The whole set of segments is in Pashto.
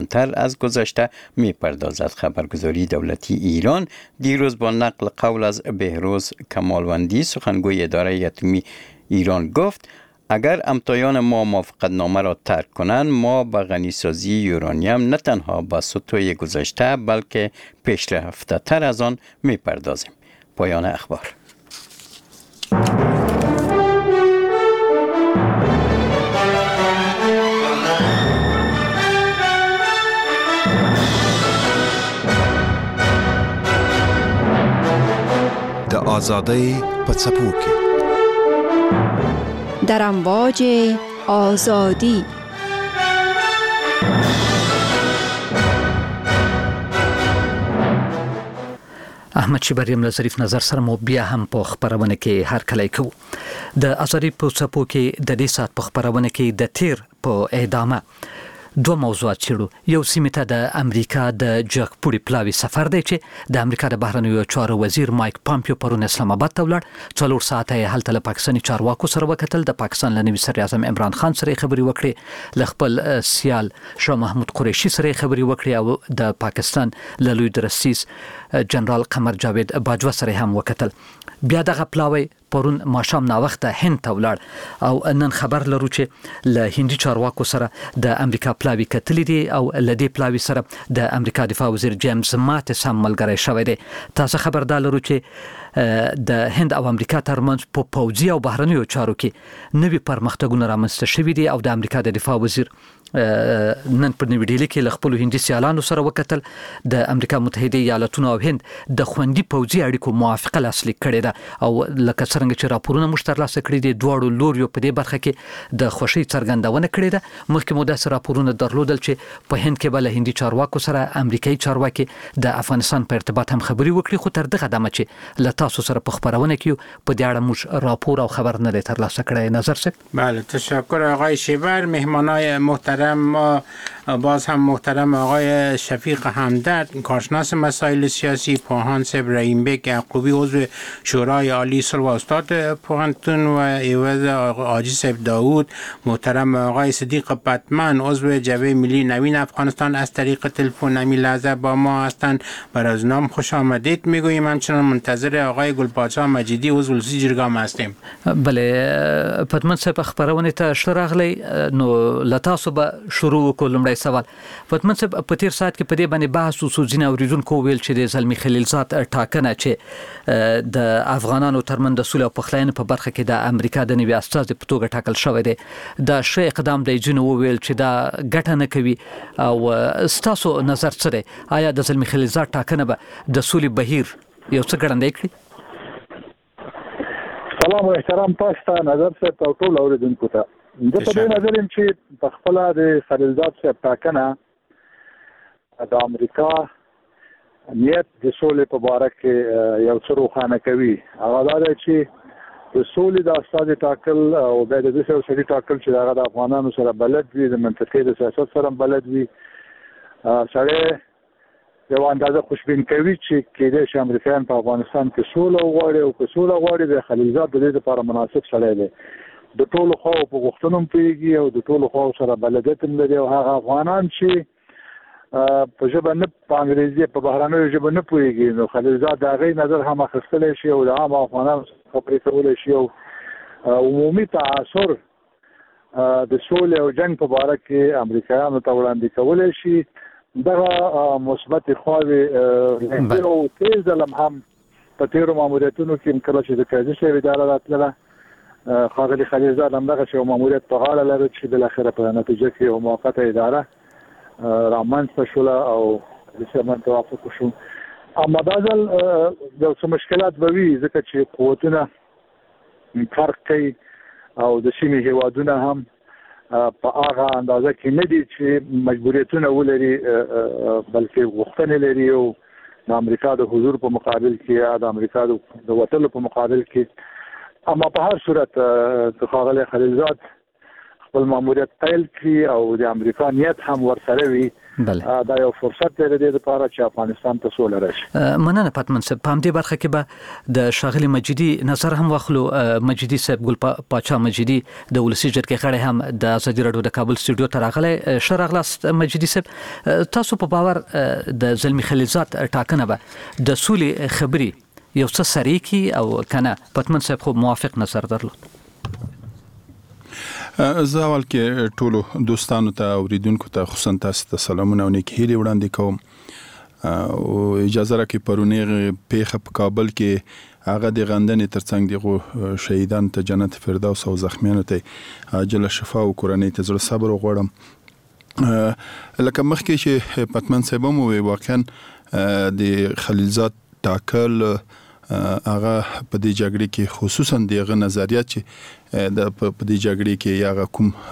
تر از گذشته می‌پردازد. خبرگزاری دولتی ایران دیروز با نقل قول از بهروز کمالوندی سخنگوی اداره اتمی ایران گفت اگر امتایان ما موافقتنامه را ترک کنند ما به غنیسازی یورانیم نه تنها با سطوح گذشته بلکه پیشرفته تر از آن می‌پردازیم. پایان اخبار. د آزادی په څپو کې در امواج آزادی احمد شبریم له ظریف نظر سره مو بیا هم په خبرونه کې هر کله کوو. د آزادی په څپو کې د دې سات په خبرونه کې د تیر په اعدامه دو موضوعات چیرو. یو سیمه ته د امریکا د جګپوړي پلاوي سفر دی چې د امریکا د بهرنیو چارو وزیر مایک پامپیو پرون اسلام آباد ته ولاړ. 4 ساعته هلته له پاکستاني چارواکو سره وکتل. د پاکستان له نوي صدر اعظم عمران خان سره خبري وکړي، له خپل سیال شاه محمود قریشي سره خبري وکړي او د پاکستان له لوی درسیس جنرال قمر جاوید باجوا سره هم وکتل. بیا دغه پلاوی پرون ماښام ناوخته هند ته ولاړ او نن خبر لرو چې له هندي چارواکو سره د امریکا پلاوی کتلې دي او له دې پلاوی سره د امریکا دفاع وزیر جیمز ماتس هم ملګری شوی دی. تاسو خبردار لرو چې د هند او امریکا ترمنځ په پوځي او بهرنیو چارو کې نوي پرمختګونه رامنځته شوي دي او د امریکا د دفاع وزیر نن په نوې ډیلي کې له خپل هندي سیالانو سره وکتل. د امریکا متحده ایالاتونو او هند د خوندي پوځي اړیکو موافقه لاسلیک کړې ده او لکه څنګه چې راپورونه مشتر لاسه کړي دي دواړو لوریو په دې برخه کې د خوشي څرګندونه کړې ده. مخکې مو داسې راپورونه درلودل چې په هند کې بل هندي چارواکو سره امریکایي چارواکي د افغانستان په ارتباط هم خبري وکړي، خو تر دغه دمه چې له تاسو سره په خبرونه کې په دې اړه موږ راپور او خبر نه تر لاسه کړی. نظر څه؟ بله تشکر آقای شیبر. مهمانای محترم ما باز هم محترم آقای شفیق همدرد کارشناس مسائل سیاسی، پوهاند ابراهیم بیگ یعقوبی عضو شورای عالی صلح و استاد پوهنتون و ایوز حاجی صاحب داوود، محترم آقای صدیق پتمن عضو جبهه ملی نوین افغانستان از طریق تلفن همین لحظه با ما هستند. برای نام خوش آمدید میگوییم. همچنان منتظر آقای گلپاچا مجیدی عضو جرگام هستیم. بله پتمن صاحب خبرونه ته شراغلی نو لتاسو به شروع کولم سوال. پتمن صاحب په تیر ساعت کې په دې باندې بحث وسو ځینې اوریدونکو ویل چې د زلمی خلیلزاد ټاکنه چې د افغانانو ترمن د سولې او پخلاینې په برخه کې د امریکا د نوي استازي په توګه ټاکل شوی دی دا ښه اقدام دی. ځینې وویل چې دا ګټه نه کوي او ستاسو نظر څه دی؟ آیا د زلمی خلیلزاد ټاکنه به د سولې بهیر یو څه ګړندی کړي؟ سلام او احترام تاسو ته نظر صاحب او ټول اوریدونکو ته. د په دې نظر چې په خپل د خلیلزاد صاحب ټاکنه د امریکا نیت د سولې په باره کې یو څه روښانه کوي. هغه دا دی چې د سولې د استازي ټاکل او د دې سړي ټاکل چې هغه د افغانانو سره بلد وي، د منطقې د سیاست سره بلد وي، سړی یو اندازه خوشبین کوي چې کېدای شي امریکایان په افغانستان کې سوله وغواړي او که سوله غواړي د خلیلزاد د دې لپاره مناسب سړی دی. د ټولو خواو په غوښتنو پیږي او د ټولو خواو سره بلدیت هم لري او هغه افغانان چې په ژبه نه په انګریزي په بهرنیو ژبه نه پوهېږي نو خلیلزاد د هغې نظر هم اخیستلی شي او د عام افغانانو سره خبرې کولی شي او عمومي تعاصر د سولې او جنګ په باره کې امریکایانو ته وړاندې کولی شي. دغه مثبت خواوې او تیز ځلم هم په تېرو ماموریتونو کې کله چې د قاضي صاحب اداره راتلله ښاغلي خلیلزاد همدغسې یو ماموریت په غاړه لري چې بالاخره په نتیجه کې یو موقته اداره رامنځته شوله او قاضي صاحب باندې توافق وشو. اما دا ځل یو څه مشکلات به وي ځکه چې قوتونه فرق کوي او د سیمې هیوادونه هم په هغه اندازه کې نه دي چې مجبوریتونه ولري بلکې غوښتنې لري او د امریکا د حضور په مقابل کې یا د امریکا د وتلو په مقابل کې. اما په هر صورت د ښاغلي خلیلزاد خپل ماموریت پیل کړي او د امریکا نیت هم ورسره وي بله دا یو فرصت دی د لپاره چې افغانستان ته سوله راشي. مننه پتمن صاحب. په همدې برخه کې به د ښاغلي مجیدي نظر هم واخلو. مجیدي صاحب ګل پاچا مجیدي د ولسی جرګې غړی هم د ازادي راډیو د کابل سټوډیو ته راغلی. ښه راغلاست مجیدي صاحب. تاسو په باور د زلمی خلیلزاد ټاکنه به د سولې خبري یو څه سری کی او کنه؟ پتمن صاحب خو موافق نظر درلود. زه اول کې ټولو دوستانو ته اوریدونکو ته خصوصا تاسو ته سلامونه او نیک هیلې وړاندې کوم او اجازه راکړئ پرونی پیښه په کابل کې هغه د غندنې ترڅنګ دغه شهیدان ته جنت فردوس او زخمیانو ته عاجله شفا او کورنۍ ته زړه صبر وغواړم. لکه مخکې چې پتمن صاحب مو واقعا د خلیلزاد ټاکل هغه په دې جګړې کې خصوصا دغه نظریات چې د په دې جګړې کې هغه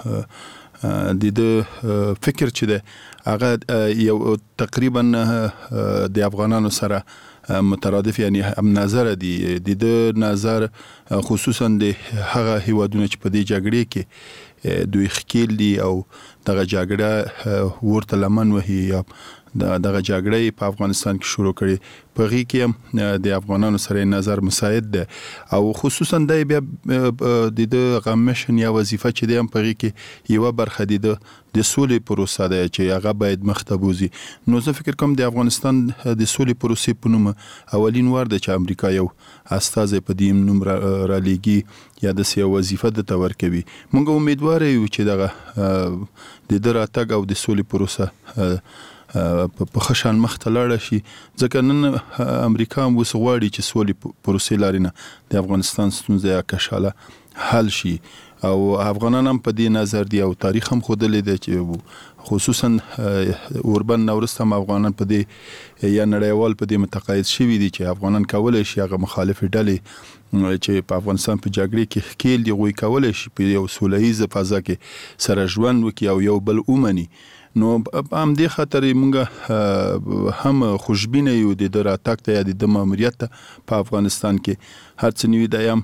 کوم د فکر چې ده هغه یو تقریبا د افغانانو سره مترادف یعنی هم نظر دي د نظر خصوصا د هغه هیوادونو چې په دې جګړې کې دوی خکیل دي او دغه جګړه ورته لمن وهي یا دغه جګړه په افغانستان کې شروع کړي په غي کې د افغانانو سره نظر مساعد ده او خصوصا د بیا د غمشن یا وظیفه چې د په غي کې یو برخه دي د سولې پروسه ده چې هغه باید مختبوزي. نو زه فکر کوم د افغانستان د سولې پروسې په نوم اولین وار د چې امریکا یو استازي په دې نوم را لېږي یا د سیاسي وظیفه د تور کوي. موږ امیدوار یو چې دغه د راتګ او د سولې پروسه په خشان مخته لاړ شي ځکه نن امریکا هم وسغواړي چې سولې پروسې لارینه د افغانستان ستونزې کشاله حل شي او افغانان هم په دې نظر دی او تاریخ هم خودلې دی چې خصوصا اوربن نورست هم افغانان په دې یا نړیوال په دې متقاعد شوي دي چې افغانان کولای شي هغه مخالف ډلې چې په افغانستان په جګړې کې خکیل دي غوي کولای شي په یو سولهییزه فضا کې سره ژوند وکړي او یو بل اومني. نو هم دې خاطر موږ هم خوشبینه یو د راتګ ته یا د ماموریت په افغانستان کې هر څه نیوي دایم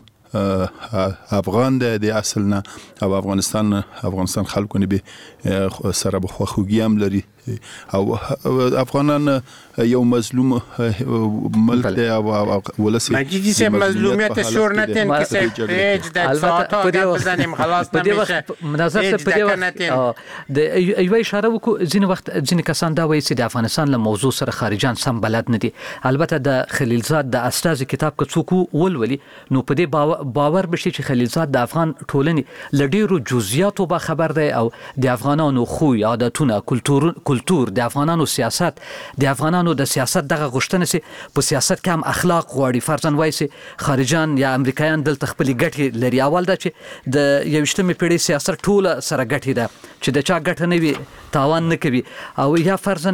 افغان د اصل نه او افغانستان خلکو نه به سره بخوږی هم لري او افغانان یو مظلوم ملک دی او ولسی مجیدی سے مظلومیت شور نتن کسی ایج در ساعتا در بزنیم خلاص نمیشه مناظر سے پدی وقت د ایوه اشاره وکړو ځینې وخت ځینې کسان دا وایي چې د افغانستان له موضوع سره خارجان سم بلد نه دي. البته د خلیلزاد د استازي کتاب که څوک ولولي نو په دې باور بشي چې خلیلزاد د افغان ټولنې له ډیرو جزئیاتو به خبر دی او د افغانانو خوی عادتونه کلتور د افغانانو سیاست د افغانانو د سیاست دغه غوښتنه سي په سیاست کې هم اخلاق غواړي. فرضاً وایي چې خارجان یا امریکایان دلته خپل ګټې لري. اول دا چې د 21مې پیړۍ سیاست ټول سره ګټې ده چې د چا ګټه نه وي تاوان نه کوي او یا فرضاً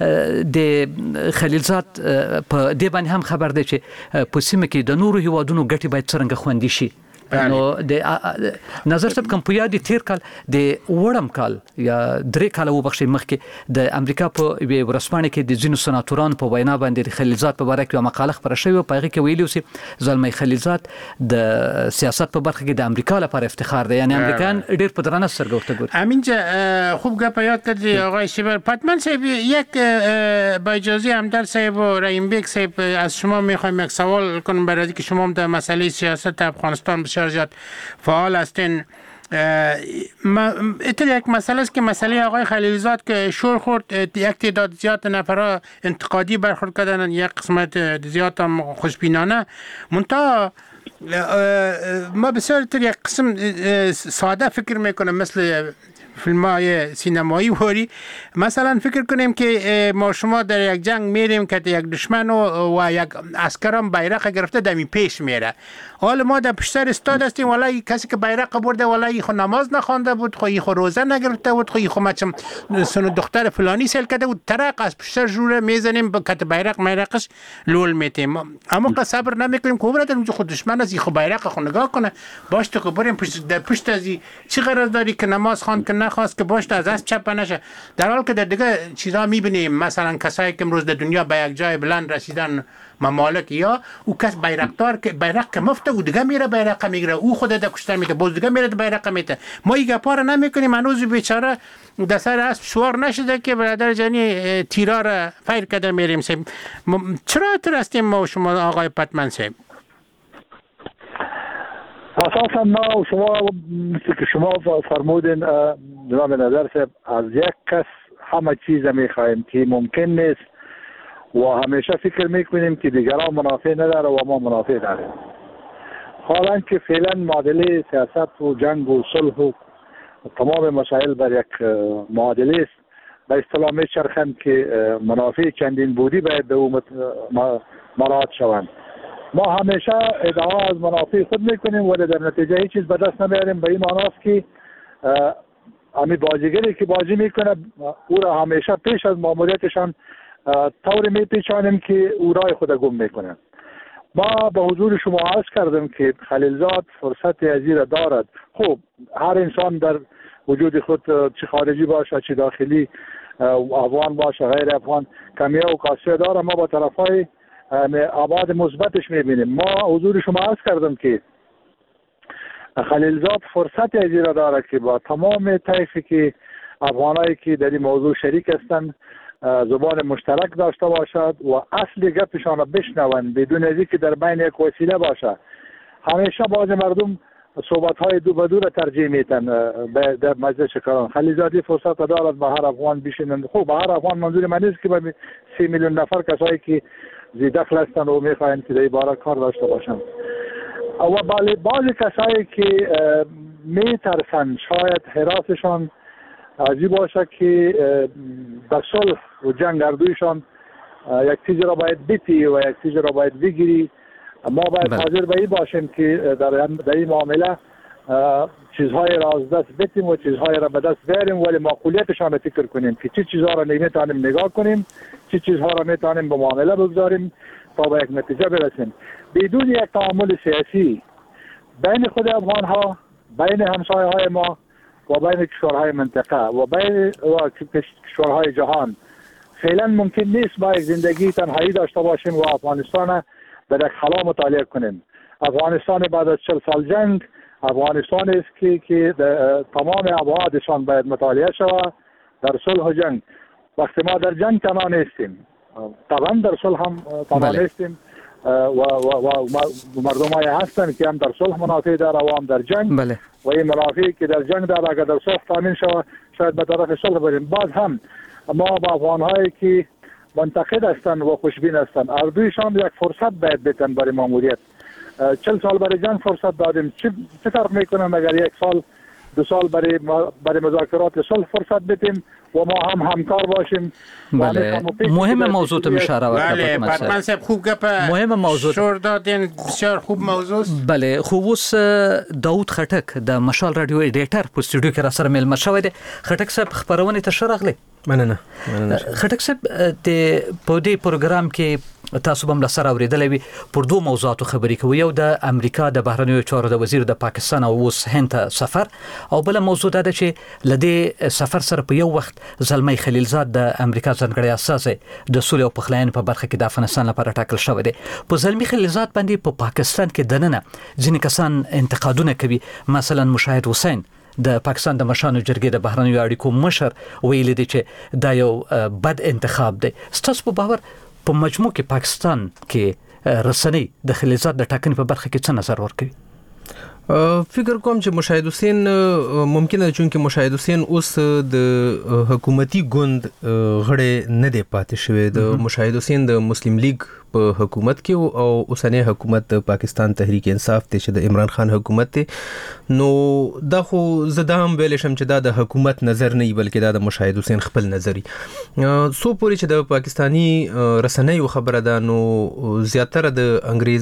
د خلیلزاد په دې باندې هم خبر دی چې په سیمه کې د نورو هیوادونو ګټې باید څنګه خوندي شي. نو د نظر صاحب کوم په یاد تیر کال د وړم کال یا درې کال وبخښي مخکې د امریکا په ورسپانه کې د ځینو سناتورانو په وینا باندې د خلیلزاد په اړه یو مقاله خبره شوې په هغه کې ویلي چې زلمی خلیلزاد د سیاست په برخه کې د امریکا لپاره افتخار دی. یعنی امریکایان ډیر په درنه سترګه ورته ګوري. همینجا خوب گپ یاد کردی آقای شیبر. پتمن صاحب یک با اجازه همدرد صاحب و رحیم بیگ صاحب از شما میخوایم یک سوال کنم برای اینکه شما در مسئله سیاست افغانستان بسیار زیاد فعال هستین. اتر یک مسئله است که مسئله آقای خلیلزاد که شور خورد یک تعداد زیاد نفرها انتقادی برخورد کردن یک قسمت زیاد هم خوشبینانه منتها ما بسیار تر یک قسم ساده فکر میکنم مثل فیلم‌های سینمایی وری مثلا فکر کنیم که ما شما در یک جنگ میریم که یک دشمن و یک عسکرم بیرق گرفته دمی پیش میره حالا ما در پشت سر استاد هستیم والله کسی که بیرق برده والله خو نماز نخوانده بود خو خو روزه نگرفته بود خو مچم سن دختر فلانی سال کرده بود ترق از پشت سر جوره میزنیم با کت بیرق میرقش لول میتیم اما که صبر نمیکنیم که برادر خود دشمن از خو بیرق خو نگاه کنه باش تو بریم پشت از چی غرض داری که نماز خوان کنه نخواست که باش از اسب چپ نشه، در حال که در دیگه چیزا میبینیم مثلا کسایی که امروز در دنیا به یک جای بلند رسیدن ممالک، یا او کس بیرقدار که بیرق که مفته و دیگه میره بیرق میگیره، او خود ده کشتن میده باز دیگه میره بیرق میده. ما این گپا رو نمیکنیم. هنوز بیچاره در سر اسب سوار نشده که برادر جانی تیرا را فیر کرده میریم. چرا ترستیم ما و شما آقای پتمن صاحب؟ اساسا ما و شما مثل که شما فرمودین جناب نظر صاحب، از یک کس همه چیز میخواهیم که ممکن نیست و همیشه فکر میکنیم که دیگران منافع نداره و ما منافع داریم. حالا که فعلا معادله سیاست و جنگ و صلح و تمام مسائل بر یک معادله است، به اصطلاح میچرخند که منافع چندین بودی باید به او مراعات شوند. ما همیشه ادعا از منافع خود میکنیم ولی در نتیجه هیچ چیز به دست نمیاریم. به این معناست که امی بازیگری که بازی میکنه او را همیشه پیش از ماموریتشان طور میپیچانیم که او رای خود گم میکنه. ما به حضور شما عرض کردم که خلیلزاد فرصت ازی را دارد. خب هر انسان در وجود خود چه خارجی باشه چه داخلی، افغان باشه غیر افغان، کمیه و کاسیه داره. ما با طرفای ابعاد مثبتش میبینیم. ما حضور شما عرض کردم که خلیلزاد فرصت ازی را داره که با تمام طیفی که افغانایی که در این موضوع شریک هستند زبان مشترک داشته باشد و اصل گپشان را بشنوند بدون از اینکه در بین یک وسیله باشه. همیشه باز مردم صحبت های دو به دو را ترجیح میتن در مجلس شکران. خلیلزادی فرصت دارد به هر افغان بشینند. خب به هر افغان منظور من نیست که به 3 میلیون نفر کسایی که زیدخل هستند و میخواهند که در باره کار داشته باشند. و بعضی کسایی که میترسند شاید حراسشان عجیب باشه که در صلح و جنگ اردویشان یک چیزی را باید بیتی و یک چیزی را باید بگیری. ما باید حاضر به این باشیم که در این معامله چیزهای را از دست بیتیم و چیزهای را به دست بیاریم ولی معقولیتشان را فکر کنیم که چه چیزها را نمیتونیم نگاه کنیم، چه چیزها را میتونیم به معامله بگذاریم تا به یک نتیجه برسیم. بدون یک تعامل سیاسی بین خود افغان ها، بین همسایه های ما و بین کشورهای منطقه و بین کشورهای جهان فعلا ممکن نیست با یک زندگی تنهایی داشته باشیم و افغانستان در یک خلا مطالعه کنیم. افغانستان بعد از 40 سال جنگ افغانستان است که تمام ابعادشان باید مطالعه شود در صلح و جنگ. وقتی ما در جنگ تنها نیستیم، طبعا در صلح هم تنها نیستیم و مردم های هستن که هم در صلح منافع داره و هم در جنگ. و این منافعی که در جنگ داره اگر در صلح تامین شود شاید به طرف صلح بریم. باز هم ما با افغان هایی که منتقد هستند و خوشبین هستند اردویشان یک فرصت باید بدن برای ماموریت. 40 سال برای جنگ فرصت دادیم، چه فرق میکنه اگر 1 سال 2 سال برای مذاکرات صلح فرصت بدیم و ما هم همکار باشیم. بله مهم موضوع تو اشاره بله پتمن صاحب خوب گپ مهم موضوع شور دادین، بسیار خوب موضوع. بله خوب اوس داود خټک د مشال رادیو ایډیټر په استودیو کې را سره ملمه شوی دی. خټک صاحب خبرونه ته شرغله مننه. خټک صاحب د په دې پروګرام کې تاسو هم لسره اوریدلې وي پر دوه موضوعاتو خبرې کوي. یو د امریکا د بهرنیو چارو د وزیر د پاکستان او اوس هند سفر، او بل موضوع دا چې لدې سفر سره په یو وخت زلمی خلیلزاد د امریکا ځانګړی اساس د سولې او پخلاینې په برخه کې د افغانستان لپاره ټاکل شوی دی. په زلمی خلیلزاد باندې په پاکستان کې دننه ځینې کسان انتقادونه کوي. مثلا مشاهد حسین د پاکستان د مشانو جرګې د بهرنیو اړیکو مشر ویلي دی چې دا یو بد انتخاب دی. ستاسو په باور په مجموع کې پاکستان کې رسنۍ د خلیلزاد د ټاکنې په برخه کې څه نظر ورکوي؟ فکر کوم چې مشاهد حسین ممکنه چې مشاهد حسین اوس د حکومتي ګوند غړی نه دی پاتې شوی. د مشاهد حسین د مسلم لیگ په حکومت کې او اوسنی حکومت د پاکستان تحریک انصاف ته چې د عمران خان حکومت ته نو دا خو زه هم ویل شم چې دا د حکومت نظر نه بلکې دا د مشاهد حسین خپل نظری. سو پوری چې د پاکستانی رسنیو خبره ده نو زیاتره د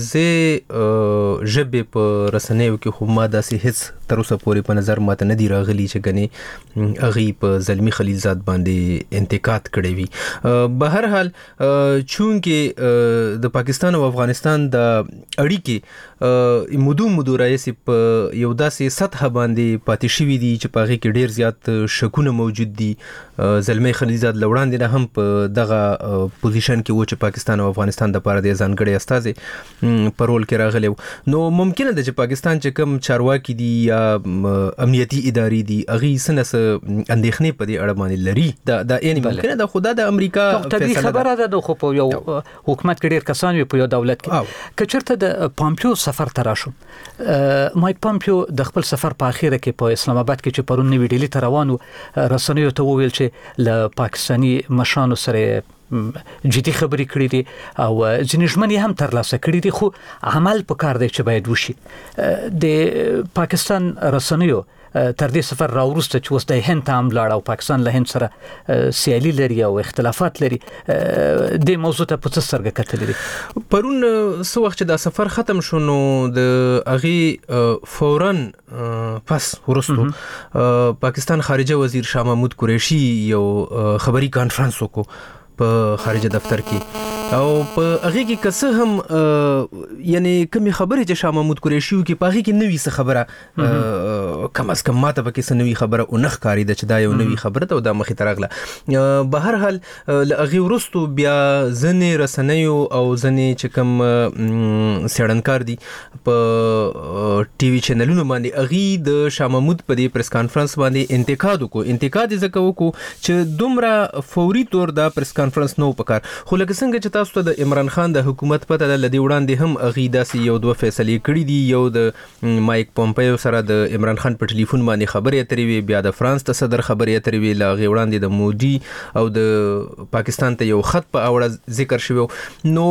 انګریزي ژبې په رسنیو کې خو ما داسې هیڅ تر اوسه پورې په نظر ماته نه دی راغلی چې غني اغي په زلمی خلیلزاد باندې انتقاد کړی وي. به هر حال چونکه د پاکستان او افغانستان د اړیکې مودو رئیس په یو داسې سطح باندې پاتې شوی دی چې په هغه کې ډیر زیات شکونه موجود دي. زلمی خلیلزاد لوړاندې نه هم په دغه پوزیشن کې و چې پاکستان او افغانستان د لپاره د ځانګړي استازي په رول کې راغلی. نو ممکنه ده چې پاکستان چې کوم چارواکي دي یا امنیتي ادارې دي هغه سنس اندېښنې په دې اړه باندې لري. دا یعنی ممکنه ده خدا د امریکا فیصله خبره ده خو په یو حکومت کې ډیر کسان وي په یو دولت کې. که چېرته د پامپیو سفر ته راشو، مایک پامپیو د خپل سفر په اخیره کې په اسلام آباد کې چې پرون نوې ډیلی ته روان و، رسنیو ته وویل چې له پاکستاني مشرانو سره جدي خبرې کړې دي او ځینې ژمنې هم ترلاسه کړې دي، خو عمل پکار دی چې باید وشي. د پاکستان رسنیو تر دې سفر راوروسته چې اوس د هند ته هم لاړ او پاکستان له هند سره سیالي لري او اختلافات لري، د موضوع ته په څه سترګه کتلې دي؟ پرون څه وخت چې دا سفر ختم شو نو د هغې فوراً پس وروستو پاکستان خارجه وزیر شاه محمود قریشي یو خبري کانفرنس وکړو په خارجه دفتر کې، او په هغه کې کسه هم یعنی کومې خبرې چې شاه محمود قریشي کې په هغه کې نوې څه خبره کم از کم ماته پکې څه نوې خبره او نخ کاری ده چې دا یو نوې خبره ده او دا مخې ته راغله. به هر حال له هغې وروستو بیا ځینې رسنیو او ځینې چې کوم څېړنکار دي په ټي وي چینلونو باندې هغې د شاه محمود په دې پریس کانفرنس باندې انتقاد وکړو. انتقاد یې ځکه وکړو چې دومره فوري طور دا پریس کانفرنس نو پکار، خو لکه څنګه چې تاسو ته د عمران خان د حکومت پته ده، لدی وړاندې هم هغې داسې یو دوه فیصلې کړي دي. یو د مایک پومپیو سره د عمران خان په ټلیفون باندې خبرې اترې وي، بیا د فرانس د صدر خبرې اترې وي، له هغې وړاندې د مودي او د پاکستان ته یو خط په اوړه ذکر شوی. نو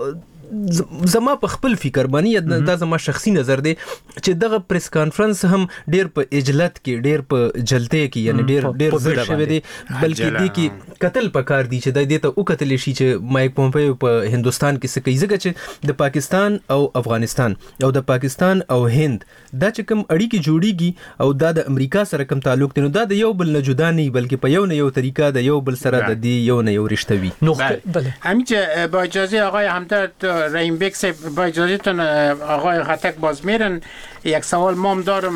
زما په خپل فکر باندې دا زما شخصي نظر دی چې دغه پریس کانفرنس هم ډیر په اجلت کې، ډیر په جلته کې، یعنی ډیر زړه شوی دی، بلکې دې کې قتل پکار دی چې د دې ته وکتل شي چې مایک پومپیو په هندستان کې څه کوي. ځکه چې د پاکستان او افغانستان او د پاکستان او هند دا چې کوم اړیکې جوړیږي او دا د امریکا سره کوم تعلق دی، نو دا د یو بل نه جدا نه، بلکې په یو نه یو طریقه د یو بل سره د دې یو نه یو رشته وي. بله همین که با اجازه آقای همدرد رحیم بیگ صاحب، با اجازهتون آقای خطک باز میرن، یک سوال مام دارم.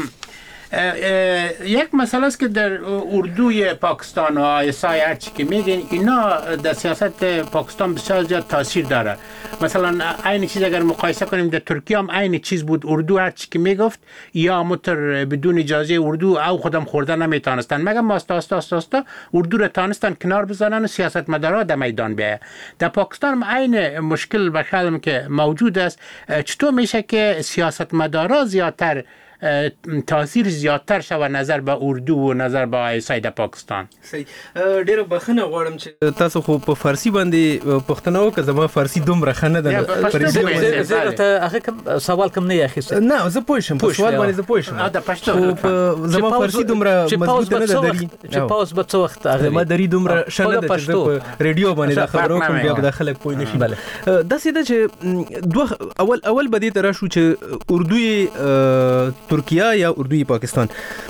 یک مسئله است که در اردوی پاکستان و آیسای هرچی که میگین اینا در سیاست پاکستان بسیار زیاد تاثیر داره. مثلا این چیز اگر مقایسه کنیم در ترکیه هم این چیز بود، اردو هرچی که میگفت یا متر بدون اجازه اردو او خودم خورده نمیتونستن، مگر آستا اردو رو تانستن کنار بزنن و سیاستمدارا در میدان بیاید. در پاکستان هم این مشکل بخیالم که موجود است. چطور میشه که سیاستمدارا زیادتر تاثیر زیاتر شوه نظر به اردو و نظر به آیسای د پاکستان؟ صحیح. ډیره بخښنه غواړم چې تاسو خو په فارسی باندې پښتنه وکړه، زما فارسی دومره ښه نه ده. زه ته هغه کوم سوال کوم نه اخیسته، نه زه پوه شم په سوال باندې، زه پوه شم د پښتو زما فارسی دومره مضبوطه نه ده چې پاوز به څه وخت هغه زما دري دومره ښه نه ده چې په ریډیو باندې دا خبرو کوم بیا به خلک پوه نشي. داسې ده چې دوه اول به دې ته راشو چې اردوی ترکیه یا اردوی پاکستان.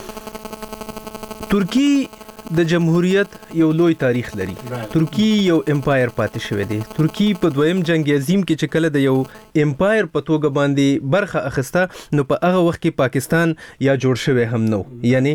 ترکی د جمهوریت یو لوی تاریخ لري. ترکی یو امپایر پاتې شوی دی. ترکی په دویم جنگ عظیم کې چې کله د یو امپایر په توګه باندې برخه اخیسته، نو په هغه وخت کې پاکستان یا جوړ شوی هم نو، یعنی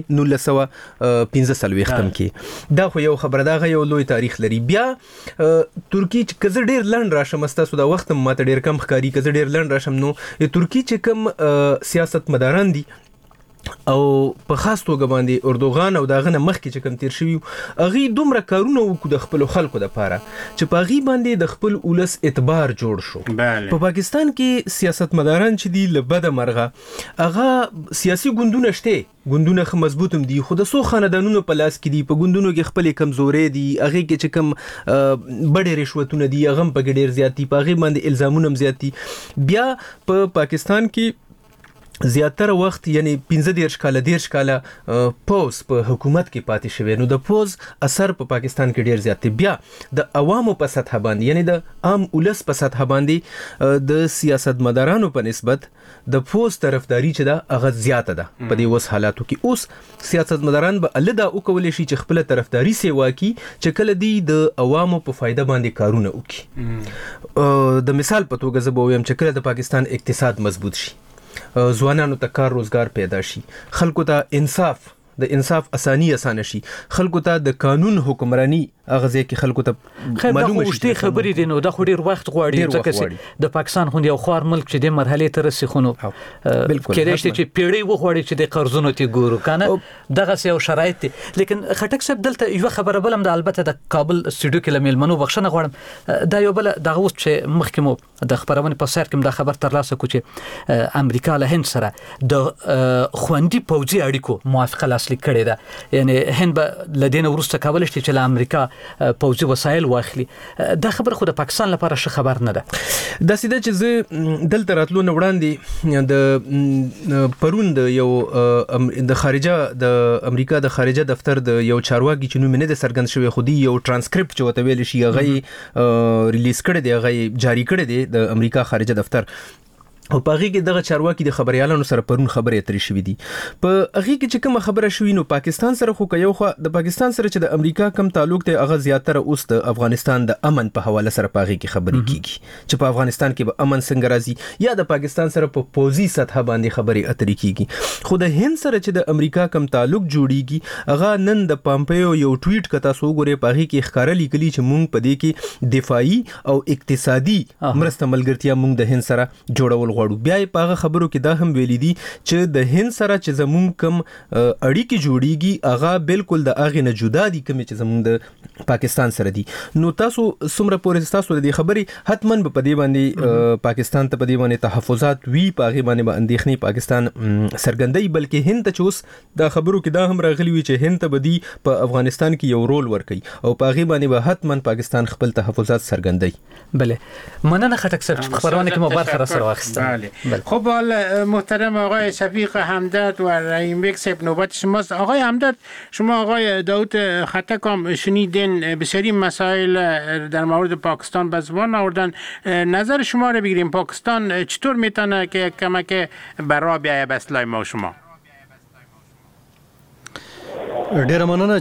1915 کې. دا خو یو خبره ده، یو لوی تاریخ لري. بیا ترکی چې کزه ډیر لند راشم، تاسو دا وخت ماته ډیر کم ښکاری، کزه ډیر لند راشم، نو ترکی چې کوم سیاست مداران دي او په خاص توګه باندې اردوغان او داغه مخکې چې کوم تیر شوی، هغه دومره کارونه وکړو د خپل خلکو لپاره چې په هغه باندې د خپل ولس اعتبار جوړ شو. په پاکستان کې سیاستمداران چې دی لبد مرغه، هغه سیاسي ګوندونه شته، ګوندونه خو مضبوط هم دي، خو د سو خاندانونو په لاس کې دي، په ګوندونو کې خپل کمزورې دي، هغه کې چې کوم بډې رشوتونه دي هغه په ډیر زیات دي، په هغه باندې الزامونه هم زیات دي. بیا په پاکستان کې زیاتره وخت یعنی 15 کاله پوز په حکومت کې پاتې شوی. نو د پوز اثر په پاکستان کې ډیر زیات دی. بیا د عوامو په سطح باندې یعنی د عام ولس په سطح باندې د سیاستمدارانو په نسبت د پوز طرفداري چې ده هغه زیاته ده په دې اوس حالاتو کې. اوس سیاستمداران به الله دا وکولای شي چې خپل طرفداري سیوا کی چې کله دی د عوامو په فایده باندې کارونه وکړي. د مثال په توګه زه به وایم چې کله د پاکستان اقتصاد مضبوط شي، ځوانانو ته کار روزګار پیدا شي، خلکو ته انصاف اسانه شي، خلکو ته د قانون حکمرانی اغه کې خلکو ته معلومه شي. خبرې دي نو د خو ډیر وخت غواړي ځکه د پاکستان خو یو خوار ملک چې د مرحله ته رسي خونو کېدای شي چې پیړۍ وغواړي چې د قرضونو ته ګورو کنه دغه یو شرایط دي. لیکن خټک صاحب دلته یو خبره بلم د البته د کابل سټوډیو کې لمنو بخښنه غواړم. دا یو بل دغه اوس چې مخکې مو د خبرونه په سر کې د خبر ترلاسه کو چې امریکا له هند سره د خوندي پوځي اړیکو موافقه لاسلیک کړې ده. یعنی هند به لدین ورسته کابل چې له امریکا پوځي وسایل واخلي. دا خبر خو د پاکستان لپاره ښه خبر نه ده. دا سیده چې زه دلته راتلو نه وړاندې د پرون د یو د خارجه د امریکا د خارجه دفتر د یو چارواکي چې نوم نه د سرګند شوی خودي یو ترانسکرپټ چې وته ویل شي هغه ریلیز کړی دی، هغه جاری کړی دی د امریکا خارجه دفتر. او په هغه کې دغه چارواکي د خبريالانو سره پرون خبرې اترې شوې دي. په هغه کې چې کوم خبره شوې نو پاکستان سره خو یو خو د پاکستان سره چې د امریکا کم تعلق ته هغه زیاتره اوس د افغانستان د امن په حواله سره په هغه کې خبرې کیږي چې په افغانستان کې به امن څنګه راځي یا د پاکستان سره په پوزي سطح باندې خبرې اترې کیږي. خو د هند سره چې د امریکا کم تعلق جوړیږي هغه نن د پامپیو یو ټویټ کته سو غوړې په هغه کې ښکارا لیکلي چې مونږ په دې کې دفاعي او اقتصادي مرسته ملګرتیا مونږ د هند سره جوړول غواړو. بیا په خبرو کې دا هم ویلي دي چې د هند سره چې زمونږ کم اړیکې جوړیږي هغه بالکل د هغه نه جدا دي کوم چې زمونږ د پاکستان سره دي. نو تاسو څومره پورې تاسو د خبرې حتماً په دې باندې پاکستان ته په دې باندې تحفظات وی په هغه باندې اندېښنې پاکستان سرګندۍ، بلکې هند ته چې اوس د خبرو کې دا هم راغلی وي چې هند ته بدی په افغانستان کې یو رول ورکړي او په هغه باندې به حتماً پاکستان خپل تحفظات سرګندۍ. بله مننه خټک صاحب خبرونه کې مبارک را سره واخیستل. خب محترم آقای شفیق همدرد و رحیم بک صاحب نوبت شماست. آقای همدرد شما آقای داود خټک هم شنیدین بسیاری مسائل در مورد پاکستان به زبان آوردن. نظر شما رو بگیریم پاکستان چطور میتونه که کمک برا بیایه به اصلاح ما شما؟ ډیره مننه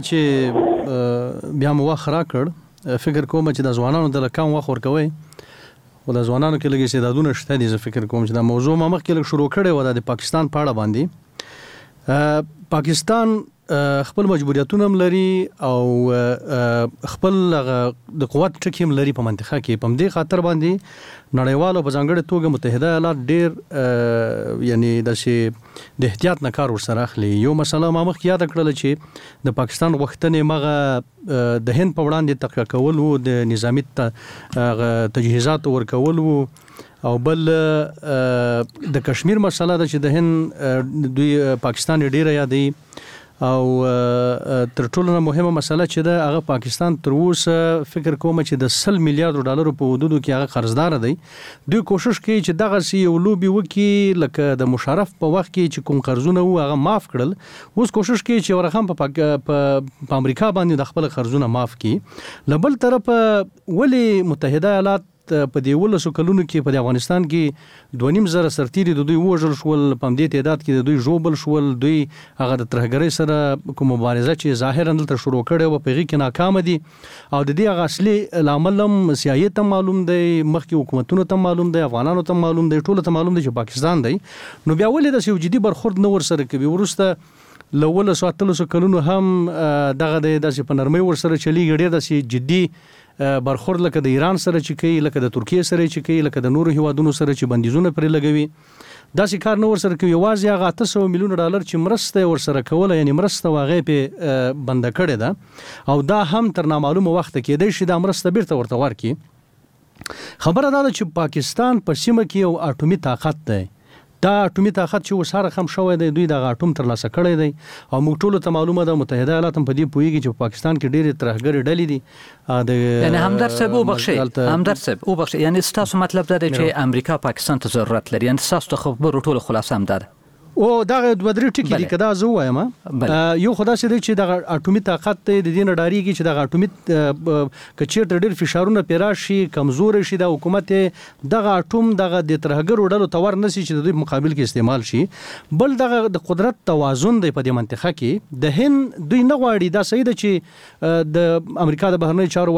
چې بیا مو وخت راکړ. فکر کوم چې د ځوانانو د لکام وخت ورکوي او د ځوانانو کې لګي استعدادونه شته دي. زه فکر کوم چې دا موضوع ما مخکې لږ شروع کړې و د پاکستان په اړه باندې. پاکستان خپل مجبوریتونه هم لري او خپل د قوت ټکی هم لري په منطقه کې. په دې خاطر باندې نړیوالو په ځانګړې توګه متحده ایالات ډېر یعنی د احتیاط نه کار ورسره اخلي. یو مسله ما مخکې یاد کړل چې د پاکستان غوښتنې مغه د هند په وړاندې تقویه کول وو، د نظامی تجهیزات ورکول وو، او بل د کشمیر مسله ده چې د هند دوی پاکستان ډیره یادې او تر ټولو مهمه مسله چې ده هغه پاکستان تر اوسه فکر کوم چې د 100 میلیارډ ډالر په حدودو کې هغه قرضدار دی. دوی کوشش کوي چې دغه سی یو لوبي وکي لکه د مشرف په وخت کې چې کوم قرضونه وو هغه معاف کړل، اوس کوشش کوي چې ورغم په امریکا باندې د خپل قرضونه معاف کړي. لبل طرف ولی متحده ایالات په دې ولسو کلونو کې په افغانستان کې 2.5 سرتیري د دوی وژل شول، په دې تعداد کې د دوی ژوبل شول، دوی هغه د ترهګرۍ سره کوم مبارزه چې ظاهرا دلته شروع کړي او په هغه کې ناکام دي او د دې هغه اصلي لامل هم سیاست ته معلوم دی، مخکې حکومتونو ته معلوم دی، افغانانو ته معلوم دی، ټول ته معلوم دی چې پاکستان دی. نو بیا ولې د یو جدي برخورد نه ور سره کوي؟ ورسته لول ساتلو کلونو هم دغه د داسې په نرمۍ ور سره چلیږي، ډېر داسې جدي برخورد لکه د ایران سره چې کوي، لکه د ترکیه سره چې کوي، لکه د نورو هیوادونو سره چې بندیزونه پرې لګوي، داسې کار نه ور سره کوي. یوازې هغه 800 میلیون ډالر چې مرسته ور سره کوله، یعنی مرسته واغې په بند کړې ده او دا هم تر نامعلومه وخت کې د شي د مرسته بیرته ورته ورکی. خبره ده چې پاکستان په سیمه کې یو اټومي طاقت دی. دا اټومي طاقت چې وساره خم شوی دی، دوی د اټوم تر لاسه کړی دی او موږ ټول ته معلومه ده متحده ایالات هم په دې پوهیږي چې په پاکستان کې ډېرې ترهګرې ډلې دي. یعنی همدرد صاحب وبخښئ، یعنی ستاسو مطلب دا دی چې امریکا پاکستان ته ضرورت لري، یعنی ستاسو د خبرو ټول خلاصه هم ده. او دا دوه درې ټکي دي کدا زه وایم یو خدا سي چې د اټومي طاقت د دین ډاریږي چې د اټومي کچیر ډېر فشارونه پیراشي کمزور شي د حکومت دغه اټوم دغه د ترهګر وډلو تور نسی چې د دوی مقابل کې استعمال شي بل دغه د قدرت توازن دی په دې منطقه کې د هند دوی نه غواړي دا صحیح ده چې د امریکا د بهرنی چارو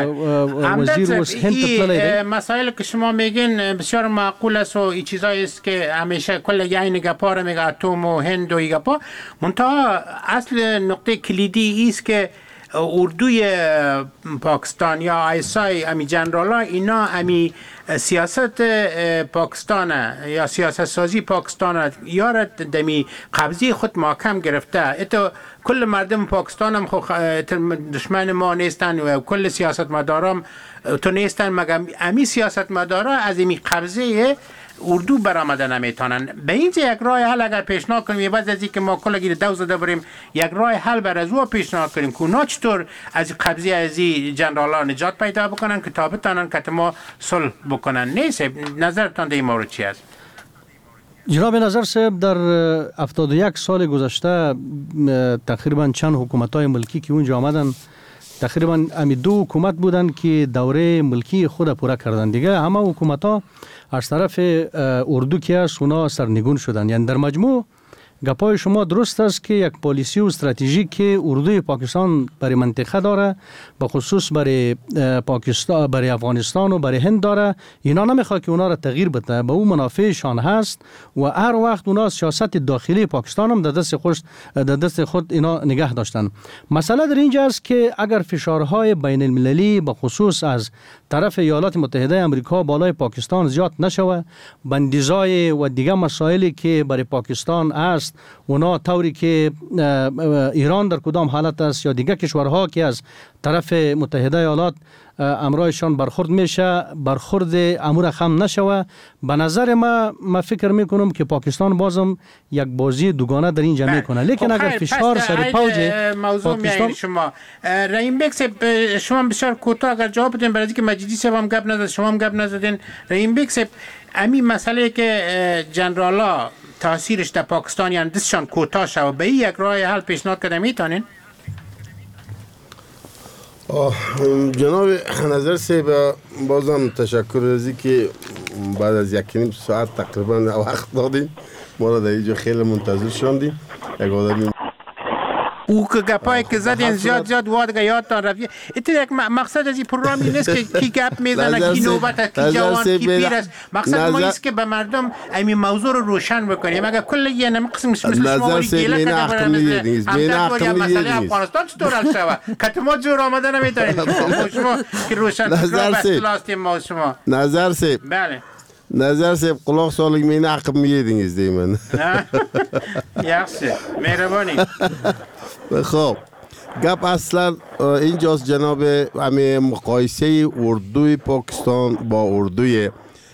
وزیر وس هند ته مسائل که شما میگین بسیار معقول است و این چیزایی است که همیشه کل یعنی گپا رو میگه اتم و هند و این گپا منتها اصل نقطه کلیدی است که اردوی پاکستان یا آیسای امی جنرالا اینا امی سیاست پاکستان یا سیاست سازی پاکستان یارت دمی قبضی خود محکم گرفته اتو کل مردم پاکستان هم دشمن ما نیستن و کل سیاست مدارم تو نیستن مگر امی سیاست مدارا از امی قبضه اردو برآمده نمیتونن به اینجا یک راه حل اگر پیشنهاد کنیم بعد از اینکه ما کلا گیر دو زده بریم یک راه حل بر از او پیشنهاد کنیم که اونا چطور از قبضه از این جنرالا نجات پیدا بکنن که تا بتونن که ما صلح بکنن نیست نظرتان در این مورد چی است؟ جناب نظر صاحب در 71 سال گذشته تقریبا چند حکومت‌های ملکی که اونجا آمدن تقریبا امی دو حکومت بودن که دوره ملکی خود پورا کردن دیگه همه حکومت‌ها از طرف اردو که است اونا سرنگون شدن یعنی در مجموع گپای شما درست است که یک پالیسی و استراتژی که اردوی پاکستان برای منطقه داره به خصوص برای پاکستان برای افغانستان و برای هند داره اینا نمیخواد که اونا را تغییر بده به اون منافعشان هست و هر وقت اونا سیاست داخلی پاکستان هم در دست خود اینا نگه داشتن مسئله در اینجا است که اگر فشارهای بین المللی به خصوص از طرف ایالات متحده آمریکا بالای پاکستان زیاد نشوه بندیزای و دیگه مسائلی که برای پاکستان است اونا طوری که ایران در کدام حالت است یا دیگه کشورها که از طرف متحده ایالات امرایشان برخورد میشه برخورد امور خم نشوه به نظر ما فکر میکنم که پاکستان بازم یک بازی دوگانه در اینجا میکنه لیکن اگر فشار سر پوج پاکستان شما رحیم بیگ صاحب شما بسیار کوتاه اگر جواب بدین برای اینکه مجیدی صاحب هم گپ نزد شما هم گپ نزدین رحیم بیگ صاحب امی مسئله که جنرالا تاثیرش در پاکستان یعنی دستشان کوتاه شد به یک راه حل پیشنهاد کرده میتونین؟ جناب نظر صاحب بازم تشکر از که بعد از یک نیم ساعت تقریبا وقت دادین ما را در اینجا خیلی منتظر شدیم یک آدمی او که گپایی که زدین زیاد وادگه یادتان رفت اتر یک مقصد از این پروگرامی نیست که کی گپ میزنه کی نوبت کی جوان کی پیر است مقصد ما است که به مردم این موضوع رو روشن بکنیم اگر کل یه قسم مثل شما گیله کرده برای مسئله افغانستان چطور حل شود که ما جور آمده نمیتونیم شما که روشن ما شما نظر سیب بله نظر سیب قلاق سالگ مینه عقب میدینیز دیمن یخشی مهربانی خب گپ اصلا اینجاست جناب همه مقایسه اردوی پاکستان با اردوی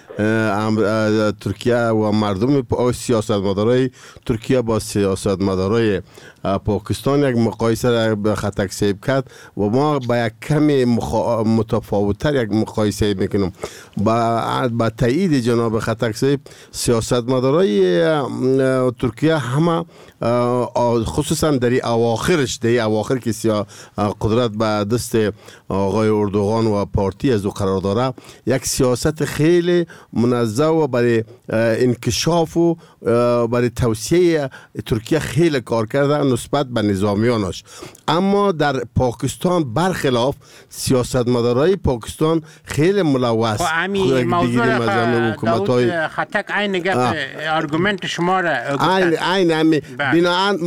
ترکیه و مردم سیاستمدارای ترکیه با سیاستمدارای پاکستان یک مقایسه را به خط تکذیب کرد و ما با یک کمی متفاوت‌تر یک مقایسه میکنیم با تایید جناب خط تکذیب سیاستمدارای ترکیه همه خصوصا در اواخرش در اواخر که قدرت به دست آقای اردوغان و پارتی از او قرار داره یک سیاست خیلی منظم برای انکشاف و برای توسعه ترکیه خیلی کار کرده نسبت به نظامیانش اما در پاکستان برخلاف سیاستمدارای پاکستان خیلی ملوث موضوع خطک عین گپ آرگومنت شما را عین بناهن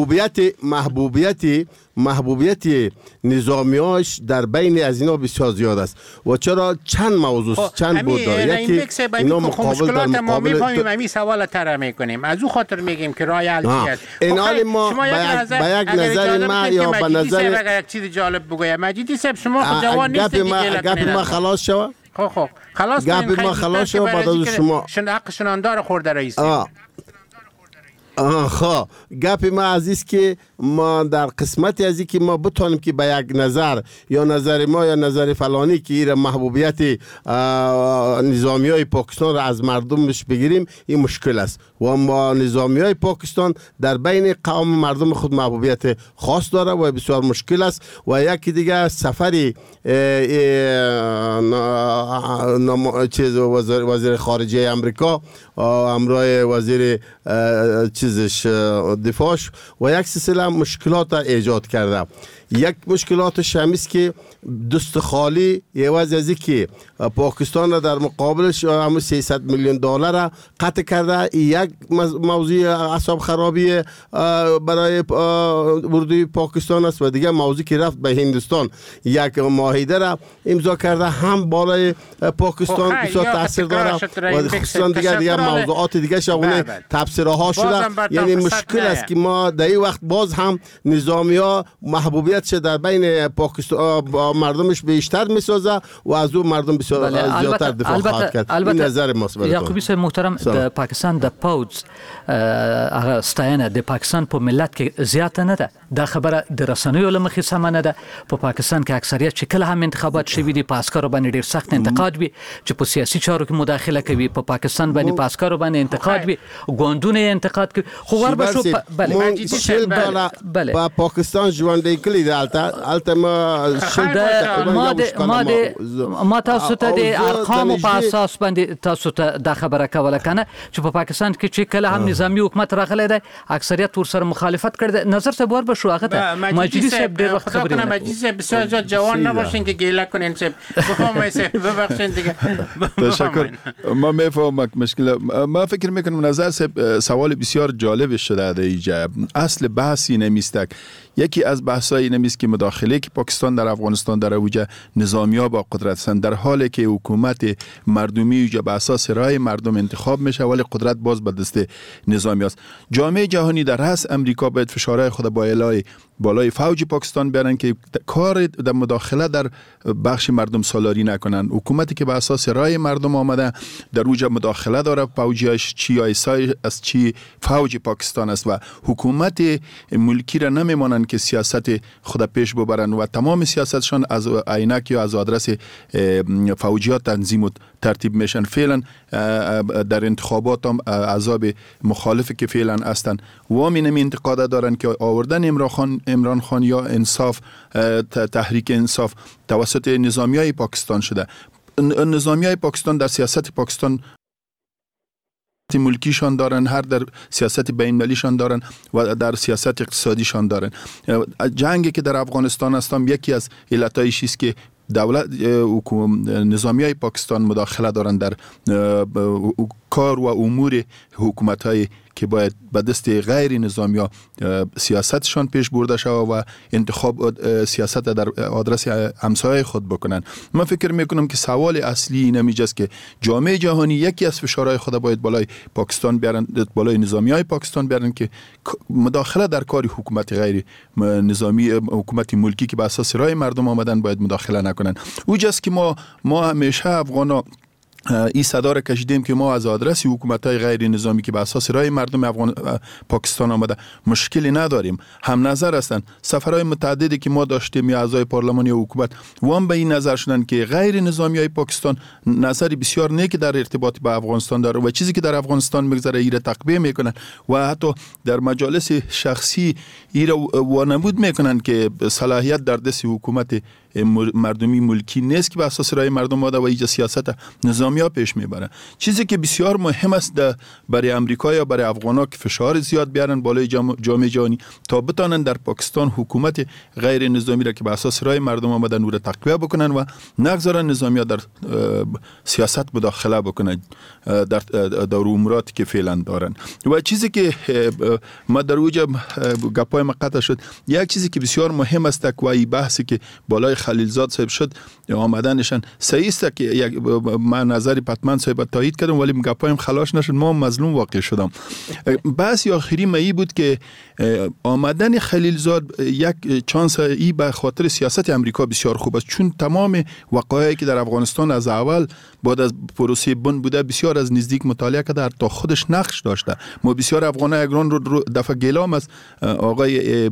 محبوبیت نظامیاش در بین از اینا بسیار زیاد است و چرا چند موضوع چند بود یکی اینا مقابل در مقابل همین سوال طرح میکنیم از او خاطر میگیم که راه حل چیه اینال ما با یک نظر ما یا با نظر اگر یک چیز جالب بگویم مجیدی صاحب شما جوان نیست گپ ما خلاص شو خلاص گپ ما خلاص شو بعد از شما حق شناندار خورده رئیس گپ ما عزیز که ما در قسمتی از این که ما بتونیم که به یک نظر یا نظر ما یا نظر فلانی که این محبوبیت نظامی های پاکستان را از مردمش بگیریم، این مشکل است و ما نظامی های پاکستان در بین قوم مردم خود محبوبیت خاص داره و بسیار مشکل است. و یکی دیگه سفری وزیر خارجه امریکا همراه وزیر دفاعش و یک سلسله مشکلات ایجاد کرده. یک مشکلاتش همیست که دست خالی عوض از که پاکستان را در مقابلش همون 300 میلیون دلار را قطع کرده. یک موضوع اعصاب خرابی برای اردوی پاکستان است و دیگه موضوع که رفت به هندوستان یک معاهده را امضا کرده، هم بالای پاکستان بسیار تاثیر داره و خصوصا دیگه موضوعات دیگه شغله تبصره‌ها شده. یعنی مشکل است که ما در این وقت باز هم نظامی‌ها محبوبیت در بین پاکستان مردمش بیشتر میسازه و از اون مردم بسیار زیادتر دفاع خواهد کرد. این نظر ماست. یعقوبی صاحب محترم، د پاکستان د پوز هغه ستاینه د پاکستان په ملت کې زیاته نه ده. دا خبره د رسنیو له مخې سمه نه ده. په پاکستان کې اکثریت چې کله هم انتخابات شوي دي په عسکرو باندې ډېر سخت انتقاد وي چې په سیاسي چارو کې مداخله کوي. په پاکستان باندې په عسکرو باندې انتقاد وي، ګوندونه انتقاد کوي. خو ور به شو بله په پاکستان ژوندۍ کلی ده. ما تاسو ته د ارقامو په اساس باندې تاسو ته دا خبره کوله کنه چې په پاکستان کې چې کله هم نظامی حکومت راغلی دی اکثریت ورسره مخالفت کړي. نظر صاحب ور به شو هغه ته مجلس صاحب ډېر وخت خبرې نه مجلس صاحب بسیار زیاد جوان نباشین که گیله کنین صاحب بفهمه صاحب ببخشین دیگه. تشکر. ما میفهمم مشکل. ما فکر میکنم نظر صاحب سوال بسیار جالب شده در اینجا. اصل بحثی نمیست. یکی از بحث‌های نمیست که مداخله که پاکستان در افغانستان در اوج نظامی‌ها با قدرت هستند، در حالی که حکومت مردمی اوج به اساس رای مردم انتخاب میشه ولی قدرت باز به دست نظامی است. جامعه جهانی در رأس امریکا باید فشارهای خود بالای فوج پاکستان بیارن که کار در مداخله در بخش مردم سالاری نکنن. حکومتی که به اساس رای مردم آمده در اوج مداخله داره، فوجیاش چی ایسای از چی فوج پاکستان است و حکومت ملکی را نمیمانند که سیاست خود پیش ببرن و تمام سیاستشان از عینک یا از آدرس فوجیات تنظیم و ترتیب میشن. فعلا در انتخابات هم احزاب مخالفی که فعلا هستند و می انتقاد دارن که آوردن عمران خان یا انصاف تحریک انصاف توسط نظامیای پاکستان شده. نظامیای پاکستان در سیاست پاکستان ملکیشان دارن، هر در سیاست بین‌المللیشان دارن و در سیاست اقتصادیشان دارن. جنگی که در افغانستان هستم یکی از علتایش است که دولت نظامیای پاکستان مداخله دارن در کار و امور حکومت‌های که باید به دست غیر نظامی ها سیاستشان پیش برده شود و انتخاب سیاست در آدرس همسایه خود بکنن. من فکر میکنم که سوال اصلی این است که جامعه جهانی یکی از فشارهای خود باید بالای پاکستان بیارن، بالای نظامی های پاکستان بیارن که مداخله در کار حکومت غیر نظامی، حکومت ملکی که به اساس رای مردم آمدن باید مداخله نکنن. اوجاست که ما همیشه افغانا این صدا را کشیدیم که ما از آدرس حکومت‌های غیر نظامی که به اساس رای مردم پاکستان آمده مشکلی نداریم، هم نظر هستند. سفرهای متعددی که ما داشتیم یا اعضای پارلمانی و حکومت وام به این نظر شدن که غیر نظامی‌های پاکستان نظری بسیار نیک در ارتباط با افغانستان داره و چیزی که در افغانستان میگذره ایره تقبیه میکنن و حتی در مجالس شخصی ایره وانمود میکنن که صلاحیت در دست حکومت مردمی ملکی نیست که به اساس رای مردم آمده و ایجا سیاست نظامی ها پیش میبرن. چیزی که بسیار مهم است برای امریکا یا برای افغانا که فشار زیاد بیارن بالای جامعه جهانی تا بتانن در پاکستان حکومت غیر نظامی را که به اساس رای مردم آمدن او را تقویه بکنن و نگذارن نظامی ها در سیاست مداخله بکنن در اموراتی که فعلا دارن. و چیزی که ما در اوج گپای ما قطع شد، یک چیزی که بسیار مهم است و این بحثی که بالای خلیلزاد صاحب شد آمدنشان صحیح است که یک من نظری پتمن صاحب تایید کردم ولی گپایم خلاص نشد ما مظلوم واقع شدم. بس آخری مایی بود که آمدن خلیلزاد یک چانس ای به خاطر سیاست امریکا بسیار خوب است، چون تمام وقایعی که در افغانستان از اول بعد از پروسه بن بوده بسیار از نزدیک مطالعه کرده، تا خودش نقش داشته. ما بسیار افغانای اگران رو دفعه گلام از آقای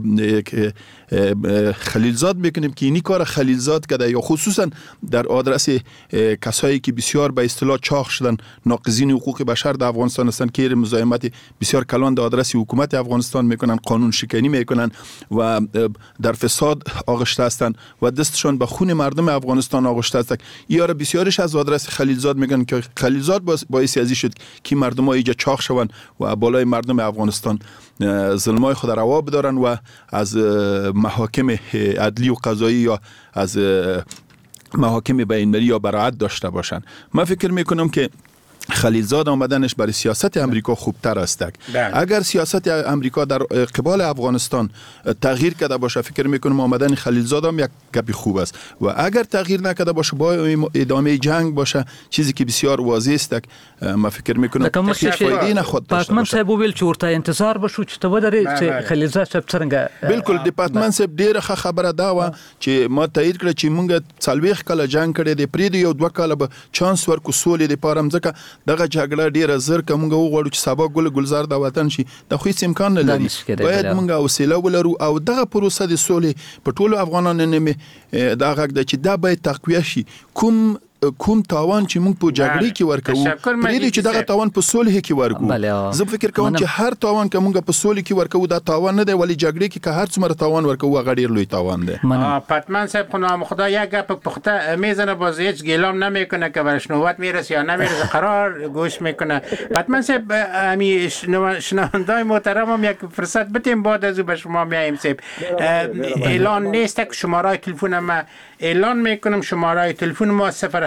خلیلزاد میکنیم که اینی کار خلیلزاد کرده، یا خصوصا در آدرس کسایی که بسیار به اصطلاح چاق شدن ناقضین حقوق بشر در افغانستان هستند که مزاحمت بسیار کلان در آدرس حکومت افغانستان میکنن، قانون شکنی میکنن و در فساد آغشته هستند و دستشان به خون مردم افغانستان آغشته است. ایاره بسیارش از آدرس خلیلزاد میگن که خلیلزاد باعث ازی شد که مردم ها اینجا چاق شوند و بالای مردم افغانستان ظلمای خود روا بدارن و از محاکم عدلی و قضایی یا از محاکم بین‌المللی یا براعت داشته باشن. من فکر میکنم که خلیلزاد آمدنش برای سیاست امریکا خوبتر است. اگر سیاست امریکا در قبال افغانستان تغییر کرده باشه فکر میکنم آمدن خلیلزاد هم یک گپی خوب است و اگر تغییر نکرده باشه با ادامه جنگ باشه چیزی که بسیار واضح است. من فکر میکنم فایده نخود داشته باشه. صاحب ویل چې ورته انتظار بشو چې ته ودرې چې خلیلزاد صاحب څنګه بالکل ډیپارټمنټ صاحب ډیره خبره دا و چې ما تایید کړ چې مونږ 40 کاله جنگ کړی دی، پرې یو 2 کاله به چانس ورکو سولې د پاره مځکه دغه جګړه ډیره زر کومه وغوړو چې سبا گلزار د وطن شي د خو هیڅ امکان نه لري. باید مونږ حوصله ولرو او دغه پروسه د سولې په ټولو افغانانو نه دغه د چې دا باید تقویه شي. کوم تاوان چې موږ په جګړې کې ورکو پرې چې دغه تاوان په صلح کې ورکو. زه فکر کوم چې هر تاوان که موږ په صلح کې ورکو دا تاوان نه دی، ولی جګړې کې که هر څومره تاوان ورکو هغه ډیر لوی تاوان دی. پتمن صاحب خنام خدا یک گپ پخته میزنه باز هیچ گلام نمیکنه که برش نوبت میرسه یا نمیرسه قرار گوش میکنه. پتمن صاحب امی شنوندای محترم هم یک فرصت بدیم بعد از به شما میایم صاحب. اعلان نیست که شماره تلفن ما اعلان میکنم. شماره تلفن ما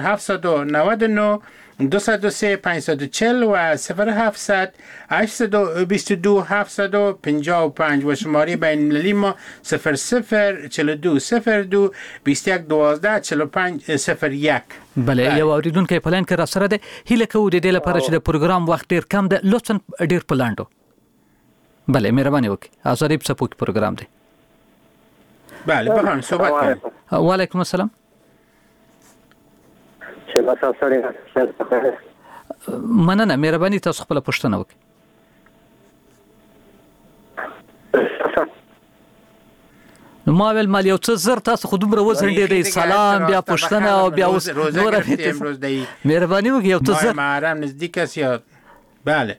0799 203 540 و 0700 822 755 و شماره بین المللی ما 0042 02 21 12 45 01. بله یو اوریدونکو پلان کې را سره ده هیله کوو د دې لپاره چې د پروګرام وخت ډیر کم ده لطفا ډیر پلاندو. بله مهرباني وکړئ. آزادی په سپوک پروګرام دی. بله بخوام صحبت کنم. و علیکم السلام. مننه مهرباني تاسو خپل پوښتنه وکړئ. ما ویل مال یو څه زر تاسو خو دومره وزنډېدئ سلام بیا پوښتنه او بیا اوس نور مهرباني وکړئ یو څه زر محرم نزدیک است یا بله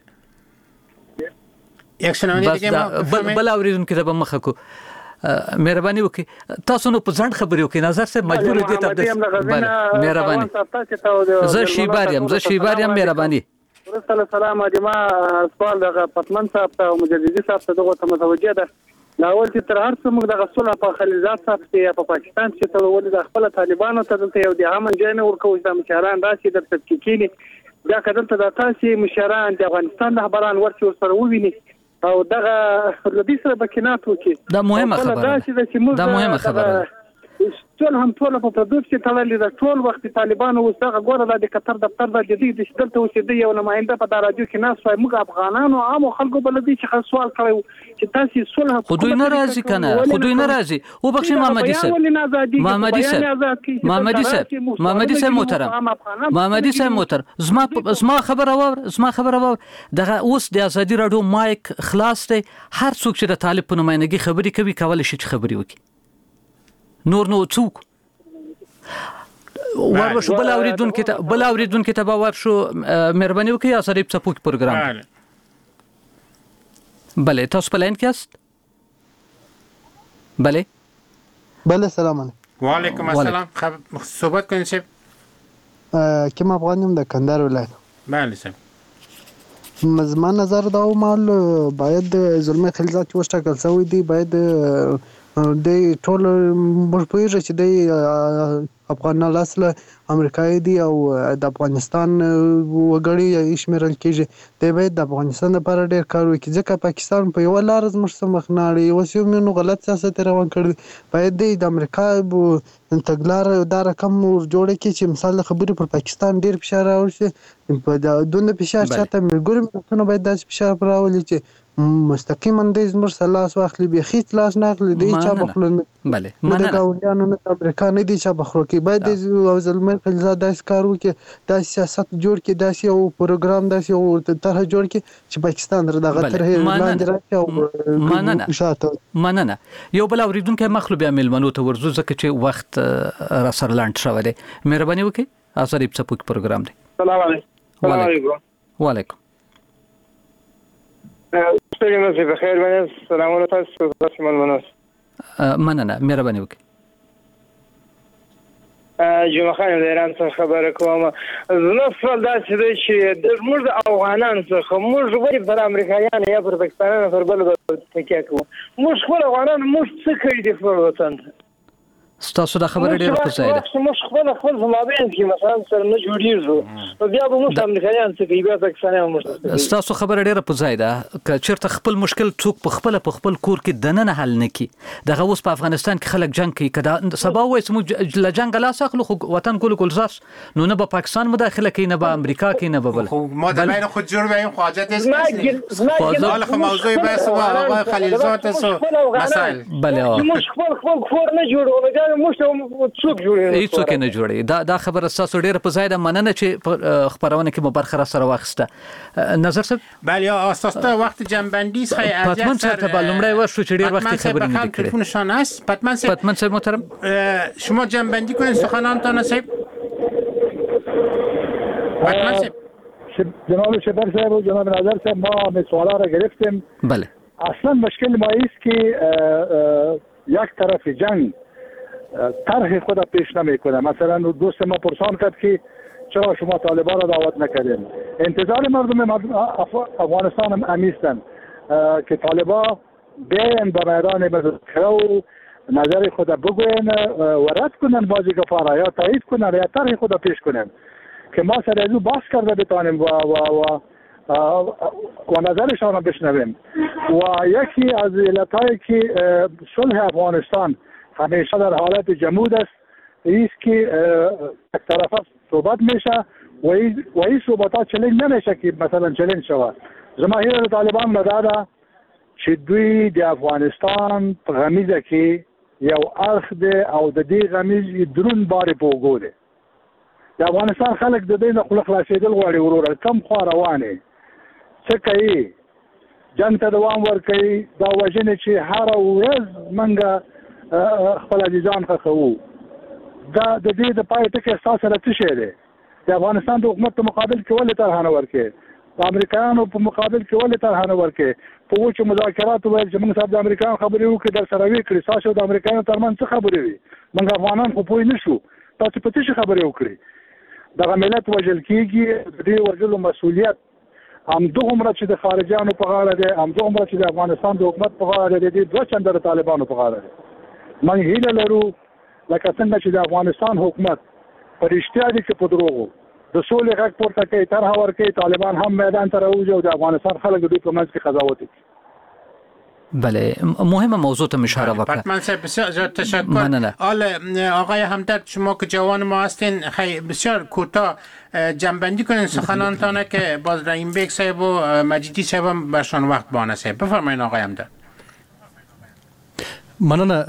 یک شنونده دیگه ما بل اوریدونکو ته به مخه کو مهرباني وکړئ. تاسو نو په ځان خبرې وکړئ. نظر صاحب مجبور دي ته بله مهرباني. زه شیبار یم مهرباني. السلام جماعه سوال دغه پتمن صاحب ته او مجددي صاحب ته دغه متوجه ده. لاول چې تر هر څه موږ دغه صلح په خلیلزاد صاحب کې په پاکستان کې ته ولې د خپل طالبانو ته دلته یو د امن ځای نه ورکوي د مشران راشي د تفکیکینی بیا کدل ته د تاسو مشران د افغانستان رهبران ورته سره وویني او دغه لدې سره بکینات وکي. دا مهمه خبره ده. ټول هم ټول په پردوس کې تړلې ده. ټول وخت طالبانو وسغه ګوره د قطر دفتر د جدي د شدت اوسېدي یو نماینده په رادیو کې ناس وای موږ افغانانو عام خلکو بلدي چې سوال کړو چې تاسو صلح خو دوی نه راځي کنه خو دوی نه راځي او بخښي محمدي صاحب محترم زما خبره وور دغه اوس د ازادي رادیو مایک خلاص دی. هر څوک چې د طالب په نمائندګي خبري کوي کولای شي چې خبري وکړي. نور نو څوک ورشو بل اوریدونکو ته به ورشو مهرباني وکړئ. آزادی په سپوک پروګرام. بله تاسو په لاین کې است. بله سلام علیکم. و علیکم السلام. صحبت کنید صاحب. کیم افغان یم د کندهار ولایت. بله صاحب. زما نظر دا و مال باید ظلم خلیلزاد چې وشټاکل شوی دی باید د ټول موږ پوهیږو چې د افغان اصله امریکایي دی او د افغانستان وګړي شمیرل کېږي. دی باید د افغانستان لپاره ډېر کار وکړي ځکه پاکستان په یوه لاره زموږ څخه مخ نه اړوي. اوس یو مینو غلط سیاست روان کړی. باید دی د امریکا تګلاره دا رقم جوړه کړي چې مثال د خبرې پر پاکستان ډېر فشار راوړي. په دونه فشار چاته ملګري ملتونه باید داسې فشار راولي چې مستقیما د زموږ څخه لاس واخلي، بیخي لاس نه اخلي، د هیچا بخلو نه بله د ګاونډیانو نه د امریکا نه د هیچا بخلو کې. باید د زلمۍ خلیلزاد داسې کار وکړي، داسې سیاست جوړ کړي، داسې یو پروګرام، داسې یو طرح جوړ کړي چې پاکستان تر دغه طرحې لاندې راشي او شاته. مننه. یو بل اورېدونکی مخلو بیا میلمنو ته ورځو ځکه چې وخت را سره لنډ شوی دی. مهرباني وکړئ. آزادۍ په څپو کې پروګرام دی. السلام علیکم. وعلیکم. ستړي مشه بخیر باندې سلامونه تاسو ته مننه. مهرباني وکړئ. جمعه خان د ایران څخه خبره کوم. زما سوال دا چې موږ افغانان څخه موږ ولې پر امریکایانو یا پر پاکستانیانو پر بل تکیه کوو؟ موږ خپل افغانان موږ څه کړي دي خپل وطن ته؟ ستاسو دا خبره ډیره په ځای ده. موږ خپل مابین کې مثلا سره نه جوړیږو، نو بیا به موږ امریکایان څه کوي، بیا پاکستانیان موږ. ستاسو خبره ډیره په ځای ده. که چیرته خپل مشکل څوک په خپل کور کې دننه حل نه کړي، دغه اوس په افغانستان کې خلک جنگ کوي، که سبا وایي چې موږ له جنګ لاس اخلو خو وطن ګلزاس، نو نه به پاکستان مداخله کوي، نه به امریکا کوي، نه به بل. ما د بین خود جوړ وایو خو حاجت است. حالا خو موضوع بحث و آقای خلیلزاد است مسائل. بله موږ خپل کور نه جوړو، موږ څوک جوړي هیڅوک نه جوړي. دا خبره تاسو ډیره په ځای ده. مننه چې خبرونه کې مو برخه را سره واخیسته. نظر صاحب. بله اساسا وقت جنبندی است. پتمن صاحب ته لومړی وشو چې ډیر وخت خبرې نه کړې. تلفنشان است. پتمن صاحب محترم شما جنبندی کنید سخنانتان صاحب. پتمن صاحب. جناب شبر صاحب و جناب نظر صاحب ما سوالا را گرفتیم. بله. اصلا مشکل ما است که یک طرف جنگ طرح خود پیش نمیکنه. مثلا دوست ما پرسان کرد که چرا شما طالبان را دعوت نکردین؟ انتظار مردم افغانستان هم امیستن که طالبان بیاین به میدان مذاکره و نظر خود بگوین و رد کنن بازی گفاره یا تایید کنن یا طرح خود پیش کنن که ما سر از او بحث کرده بتانیم و نظرشان را بشنویم. و یکی از علتهایی که صلح افغانستان همیشه در حالت جمود است است که یک طرف صحبت میشه و این صحبت ها چلنج نمیشه که مثلا چلنج شود. جماهیر طالبان مداده چې دوی د افغانستان په غمیزه کې یو اړخ دی او د دې غمیز درون بار په وګو دی. د افغانستان خلک د دې نه خوله خلاصېدل غواړي وروره کم خوا روانې څه کوي جنګ ته دوام ورکوي دا وژنې چې هره ورځ منګه خپل عزیزان خخو. دا د دې د پای ټکی احساس سره څه شی دی؟ د افغانستان د حکومت په مقابل کې ولې طرح نه ورکړي؟ د امریکایانو په مقابل کې ولې طرح نه ورکړي؟ په وچو مذاکراتو ویل چې موږ صاحب د امریکایانو خبرې وکړې در سره وکړي، تاسو د امریکایانو ترمنځ څه خبرې وي؟ موږ افغانان خو پوه نه شو، تاسو په څه خبرې وکړي؟ دغه ملت وژل کېږي، د دې وژلو مسؤلیت همدغومره چې د خارجیانو په غاړه دی، همدغومره چې د افغانستان د حکومت په غاړه دی، د دوه چنده د طالبانو په غاړه دی. موږ هیله لرو لکه څنګه چې د افغانستان حکومت په رښتیا دي که په دروغو د سولې غږ پورته کوي، طرح ورکوي، طالبان هم میدان ته راوځي او د افغانستان خلک د دوی په منځ کې قضاوت کوي. بله مهمه موضوع ته اشاره وکړه. پتمن صاحب بسیار تشکر. آقای همدرد شما که جوان ما هستین خیلی بسیار کوتاه جنبندی کنین سخنانتان که باز رحیم بیگ صاحب و مجیدی صاحب هم برشان وقت بانه صاحب. بفرمایید آقای همدرد. مننه.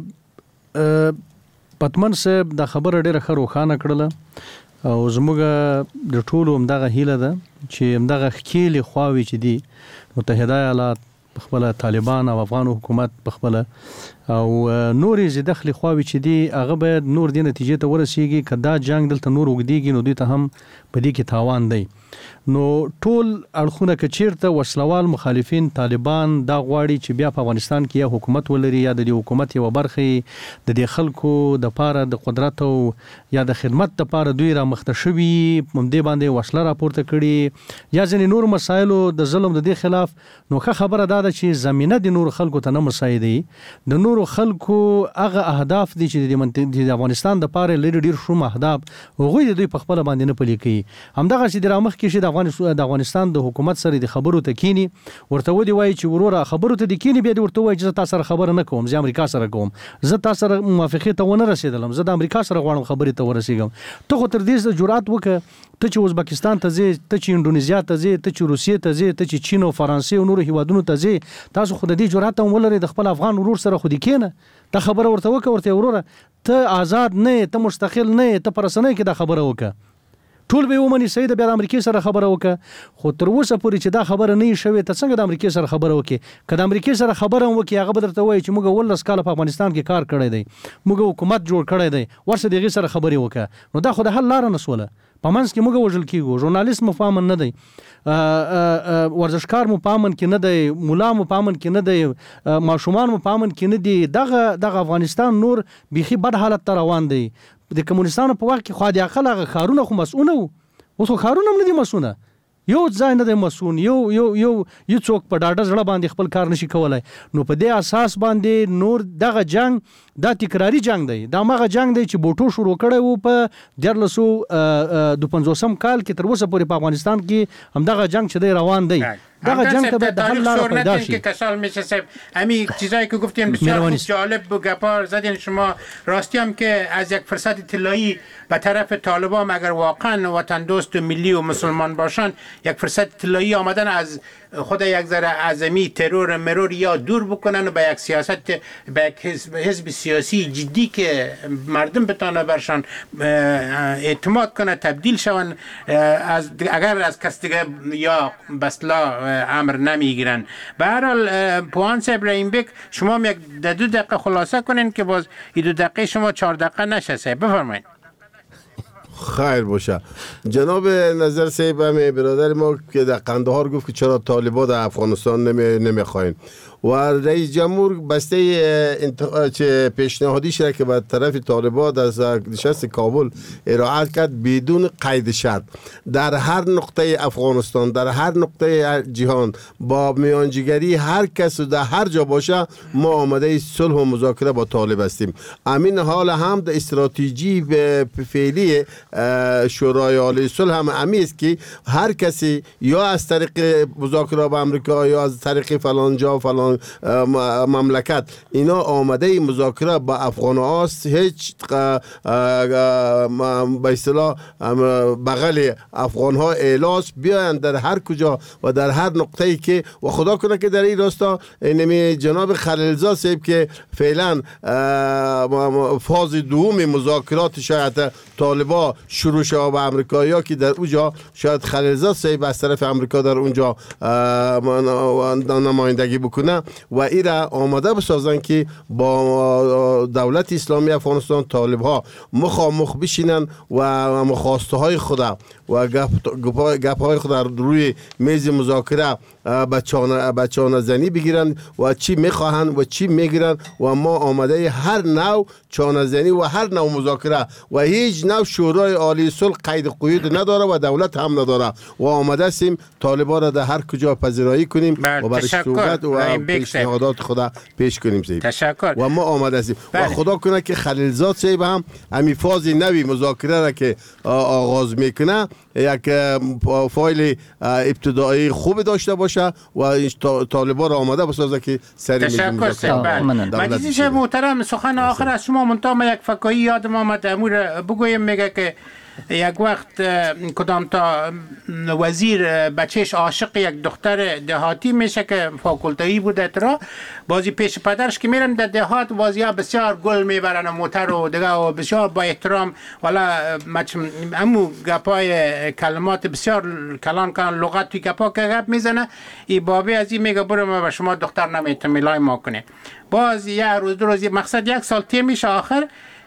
پتمن صاحب دا خبره ډیره ښه روښانه کړله او زموږ د ټولو همدغه هیله ده چې همدغه ښکېلې خواوې چې دي متحده ایالات بخبله طالبان او افغان حکومت بخبله او نورې زیدخلې خواوې چې دي هغه باید نور دې نتیجې ته ورسیږي که دا جنګ دلته نور اوږدېږي نو دوی ته هم په دې کې تاوان دی. نو ټول اړخونه که چیرته وسلوال مخالفین طالبان دا غواړي چې بیا په افغانستان کې یا حکومت ولري یا د دې حکومت یوه برخه د دې خلکو دپاره د قدرت او یا د خدمت دپاره دوی رامخته شوي همدې باندې وسله راپورته کړي یا ځینې نور مسایلو د ظلم د دې خلاف. نو ښه خبره دا ده چې زمینه د نور خلکو ته نه مساعدوي، د نور نورو خلکو هغه اهداف دي چې د افغانستان د پاره لري ډیر شوم اهداف هغه د دوی په خپل باندې نه پلي کوي. همدغه چې د رامخ کې چې د افغانستان د حکومت سره د خبرو تکینی ورته ودی وای چې وروره خبرو ته د کینی بیا ورته وای چې تاسو سره خبره نه کوم، زه امریکا سره کوم، زه تاسو سره موافقه ته ونه رسیدلم، زه د امریکا سره غواړم خبرې ته ورسیږم. ته خو تر دې جرأت وکړه ته چې ازبکستان ته ځې، ته چې انډونیزیا ته ځې، ته چې روسیې ته ځې، ته چې چین او فرانسې او نورو هیوادونو ته ځې، تاسو خو د دې جرأت هم ولرئ د خپل افغان ورور سره خو دې کېنه دا خبره ورته وکړه، ورته وروره ته آزاد نه، ته مستقل نه، ته پر رسنۍ کې دا خبره وکړه. ټول به ومني سید بیا د امریکای سره خبره وکړه. خو تر اوسه پورې چې دا خبره نه شوي ته څنګه د امریکای سره خبره وکړي؟ که د امریکای سره خبره وکړي هغه به درته وایي چې موږ 19 کال په افغانستان کې کار کړی دی، موږ حکومت جوړ کړی دی، ورسره دغه سره خبرې وکړه. نو دا خو د حل لار نه سوله. په منځ کې موږ وژل کیږو، ژورنالیست مو پامن نه دی، ورزشکار مو پامن کې نه دی، مولا مو پامن کې نه دی، ماشومان مو پامن کې نه دی. دغه افغانستان نور بيخي بد حالت ته روان دی. د کمونستانو په وخت کې خو د عقل هغه خارونه خو مسؤونه وو، اوس خو خارونه هم نه دي مسؤونه. یو ځای نه دی مسؤون، یو څوک په ډاډه زړه باندې خپل کار نشي کولای. نو په دې اساس باندې نور دغه جنگ دا تکراری جنگ دی. دا مغه جنگ دی چې بوټو شروع کړی وو په 1952 کال کې، تر اوسه پورې په افغانستان کې همدغه جنگ چې دی روان دی. دغه جنگ ته به حل لار پیدا شي. که کسال میشه صاحب همین چیزایی که گفتین بسیار خوب جالب و گپار زدین شما. راستی هم که از یک فرصت طلایی به طرف طالبان اگر واقعا وطن دوست و ملی و مسلمان باشن یک فرصت طلایی آمدن از خود یک ذره اعظمی ترور مرور یا دور بکنن و به یک سیاست به یک حزب سیاسی جدی که مردم بتانه برشان اعتماد کنه تبدیل شون، اگر از کس دیگه یا بسلا امر نمیگیرن. به هر حال پوان ابراهیم بک شما یک 2 دقیقه خلاصه کنین که باز 2 دقیقه شما 4 دقیقه نشه. بفرمایید. خیر باشه. جناب نظر صاحب همه برادر ما که در قندهار گفت که چرا طالبان در افغانستان نمیخواین و رئیس جمهور بسته پیشنهادیش را که به طرف طالبان از نشست کابل ارائه کرد بدون قید شرط در هر نقطه افغانستان، در هر نقطه جهان با میانجیگری هر کس و در هر جا باشه ما آماده صلح و مذاکره با طالب هستیم. امین حال هم در استراتژی فعلی شورای عالی صلح هم امی است که هر کسی یا از طریق مذاکره با امریکا یا از طریق فلان جا فلان مملکت اینا آماده مذاکره با افغان هاست، هیچ به اصطلاح بغل افغان ها اعلاس بیاین در هر کجا و در هر نقطه ای که و خدا کنه که در این راستا اینمی جناب خلیلزاد صاحب که فعلا فاز دوم مذاکرات شاید طالبا شروع شده با امریکایی‌ها که در اونجا شاید خلیلزاد صاحب از طرف امریکا در اونجا نمایندگی بکنه و این را آماده بسازن که با دولت اسلامی افغانستان طالب‌ها مخامخ بشینن و مخواسته های خود و گپ های خود روی میز مذاکره به چانه زنی بگیرن و چی میخواهن و چی میگیرن و ما آماده هر نوع چانه زنی و هر نوع مذاکره و هیچ نوع شورای عالی صلح قید قیود نداره و دولت هم نداره و آماده هستیم طالبان را در هر کجا پذیرایی کنیم و برای صحبت و پیشنهادات خود پیش کنیم صاحب. تشکر. و ما آماده هستیم و خدا کنه که خلیلزاد صاحب هم همین فاز نوی مذاکره را که آغاز میکنه یک فایل ابتدایی خوب داشته باشه و طالبان را آماده بسازه که سری مجلس محترم سخن آخر از شما منتها یک فکایی یادم آمد امور بگویم. میگه که یک وقت کدام تا وزیر بچهش عاشق یک دختر دهاتی میشه که فاکولتایی بوده ترا بازی پیش پدرش که میرن در دهات بازی‌ها بسیار گل میبرن و موتر و دیگه و بسیار با احترام والا امو گپای کلمات بسیار کلان کلان لغت توی گپا که گپ میزنه ای بابی از این میگه برو ما به شما دختر نمیتونی لای ما کنه. باز یک روز دو روز مقصد 1 سال تی میشه آخر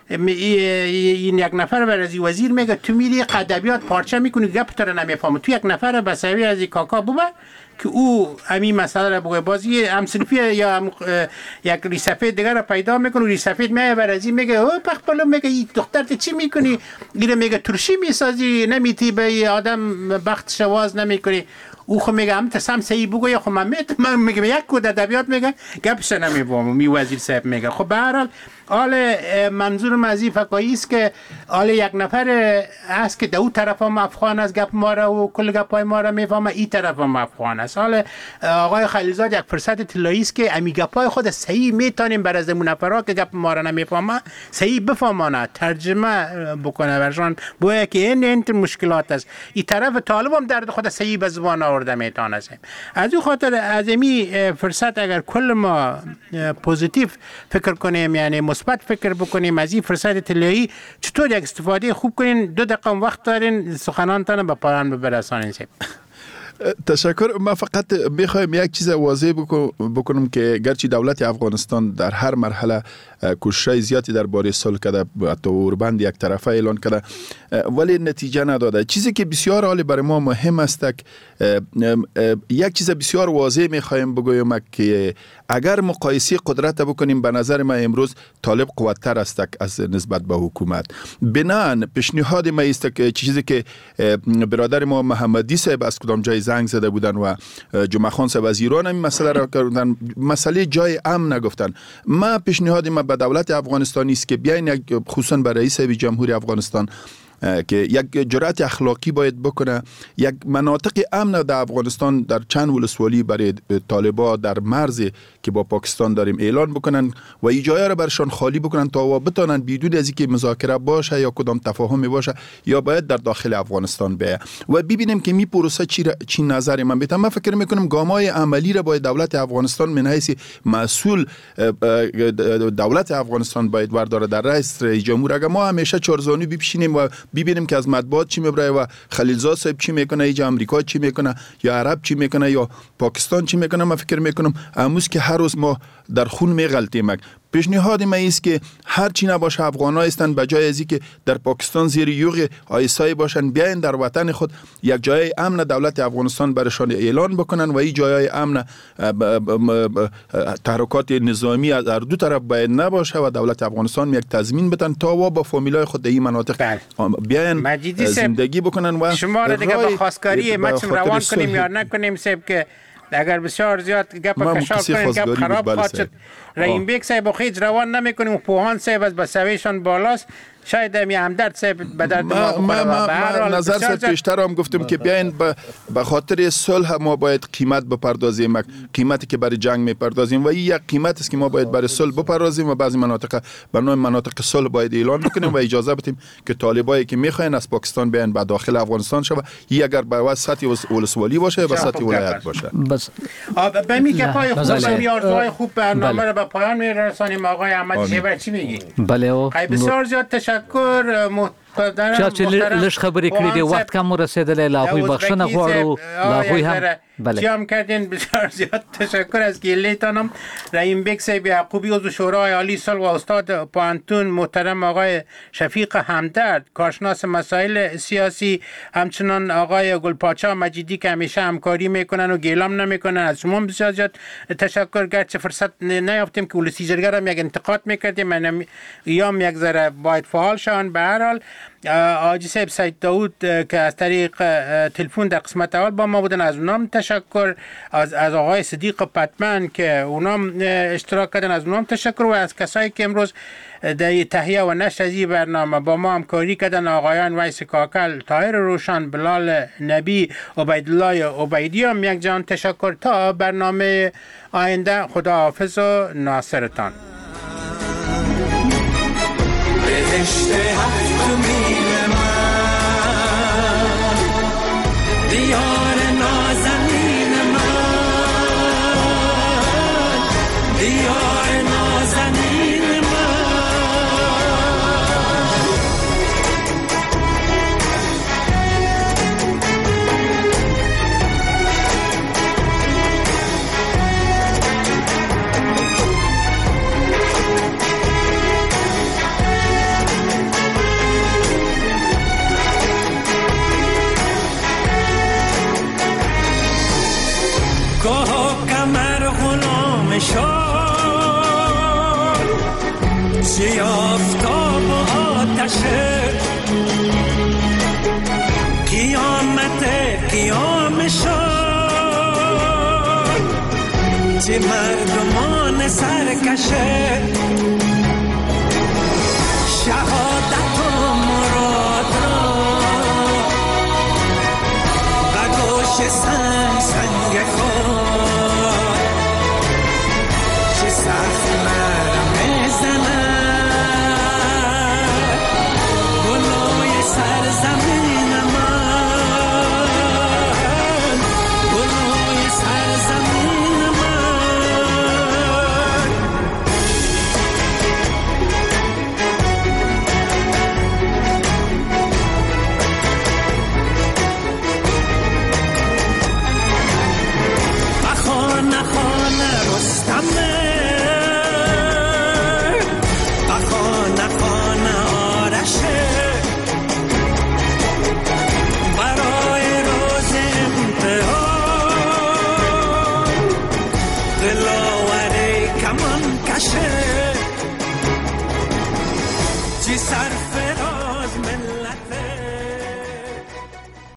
این یک نفر بر از وزیر میگه تو میری ادبیات پارچه میکنی گپ تو رو نمیفهمی. تو یک نفر به سوی از کاکا بوبه که او همین مسئله را بگه بازی هم صنفی یا یک ریسفید دیگر را پیدا میکنه. ریسفید میگه بر از این میگه او پخپلو میگه این دختر تو چی میکنی؟ گیره میگه ترشی میسازی نمیتی به آدم بخت شواز نمیکنی. او خو میگه هم تسم صحیح بگو یا خو من میگم یک کود ادبیات میگه گپش نمیفهمم. می وزیر صاحب میگه. خب به هر حال حال منظورم از این فکایی است که حال یک نفر است که دو طرف هم افغان است گپ ما را و کل گپای ما را میفهمه، این طرف هم افغان است. حال آقای خلیلزاد یک فرصت طلایی است که امی گپای خود صحیح میتونیم بر از منفرا که گپ ما را نمیفهمه صحیح بفهمانه، ترجمه بکنه برشان بویا که این مشکلات است. این طرف طالب هم درد خود صحیح به زبان آورده میتونه است. از این خاطر از امی فرصت اگر کل ما پوزیتیو فکر کنیم، یعنی مثبت فکر بکنیم از این فرصت طلایی، چطور یک استفاده خوب کنین، 2 دقیقه وقت دارین سخنانتان به پایان برسانین. تشکر. ما فقط میخوایم یک چیز واضح بکنم که گرچه دولت افغانستان در هر مرحله کوشش زیادی درباره صلح کرده، حتی اوربند یک طرفه اعلان کرده، ولی نتیجه نداده. چیزی که بسیار عالی برای ما مهم است، یک چیز بسیار واضح میخوایم بگویم که اگر مقایسه قدرت بکنیم، به نظر ما امروز طالب قوت‌تر است از نسبت به حکومت. بنان پیشنهاد ما است که چیزی که برادر ما محمدی صاحب از کدام جای زنگ زده بودن و جمعه خان صاحب از ایران این مسئله را کردن، مسئله جای امن نگفتن. ما پیشنهاد ما به دولت افغانستانی است که بیاین، خصوصا به رئیس جمهوری افغانستان، که یک جرأت اخلاقی باید بکنه، یک مناطق امن در افغانستان در چند ولسوالی برای طالبا در مرز که با پاکستان داریم اعلان بکنن و این جایا را برشان خالی بکنن تا بتونن بدون از اینکه مذاکره باشه یا کدام تفاهمی باشه یا باید در داخل افغانستان بیاید و ببینیم که می پروسه چی نظر من بیت. من فکر میکنم گامای عملی را باید دولت افغانستان من حیث مسئول دولت افغانستان باید ورداره در رئیس جمهور. اگر ما همیشه چارزانو بپیشینیم و ببینیم که از مطبوعات چی میبره و خلیلزاد صاحب چی میکنه، اینجا امریکا چی میکنه یا عرب چی میکنه یا پاکستان چی میکنه، من فکر میکنم امروز که هر روز ما در خون میغلطیم. پیشنهاد ما است که هر چی نباشه افغان‌ها هستند، به جای از اینکه در پاکستان زیر یوغ آیسای باشن، بیاین در وطن خود یک جای امن دولت افغانستان برشان اعلان بکنن و این جای امن تحرکات نظامی از هر دو طرف باید نباشه و دولت افغانستان یک تضمین بدن تا با فامیلای خود در این مناطق بیاین زندگی بکنن و شما را دیگه به خواستگاری متن روان کنیم یا نکنیم صاحب که اگر بسیار زیاد گپ کشاف کنیم گپ خراب خواهد شد. رحیم بیگ صاحب خیج روان نمیکنیم و پوهان صاحب از بسویشان بالاست، شاید می همدرد صاحب به درد ما نظر صاحب پیشتر هم گفتم که بیاین به خاطر صلح ما باید قیمت بپردازیم، قیمتی که برای جنگ میپردازیم و این یک قیمت است که ما باید برای صلح بپردازیم و بعضی مناطق به نوع مناطق صلح باید اعلان بکنیم و اجازه بدیم که طالبایی که میخواین از پاکستان بیاین به داخل افغانستان شوه، این اگر به سطح ولسوالی باشه و سطح ولایت باشه. بس به می گپای خوب میارزوهای خوب برنامه رو به پایان میرسانیم. آقای احمد شیبر چی میگی؟ بله بسیار زیاد تشکر چې لږ خبرې کړې دي، وخت کم رسیدلی، له هغوی بخښنه غواړو، له هغوی هم جمع کردین. بسیار زیاد تشکر از گیلیتانم. رحیم بیگ صاحب یعقوبی عضو شورای عالی صلح و استاد پوهنتون، محترم آقای شفیق همدرد کارشناس مسائل سیاسی، همچنان آقای گلپاچا مجیدی که همیشه همکاری میکنن و گیلام نمیکنن، از شما بسیار زیاد تشکر. گرچه فرصت نیافتیم که ولسی جرگه را یک انتقاد میکردیم، من ایام یک ذره باید فعال شون. به هر حال آجی صاحب سید داود که از طریق تلفن در قسمت اول با ما بودن، از اونام تشکر. از آقای صدیق پتمن که اونام اشتراک کردن، از اونام تشکر. و از کسایی که امروز در تهیه و نشر از این برنامه با ما همکاری کردن، آقایان ویس کاکل، طاهر روشن، بلال نبی، عبیدالله عبیدی، هم یک جان تشکر. تا برنامه آینده خداحافظ و ناصرتان. بهشت هفت میل من، دیار نازنین من، دیار نازنین من. کمر غلام شد، چی آفتاب و آتشه، قیامت قیام شد. تاج مردمان سرکشه شهادت و مراد را و گوش سنگ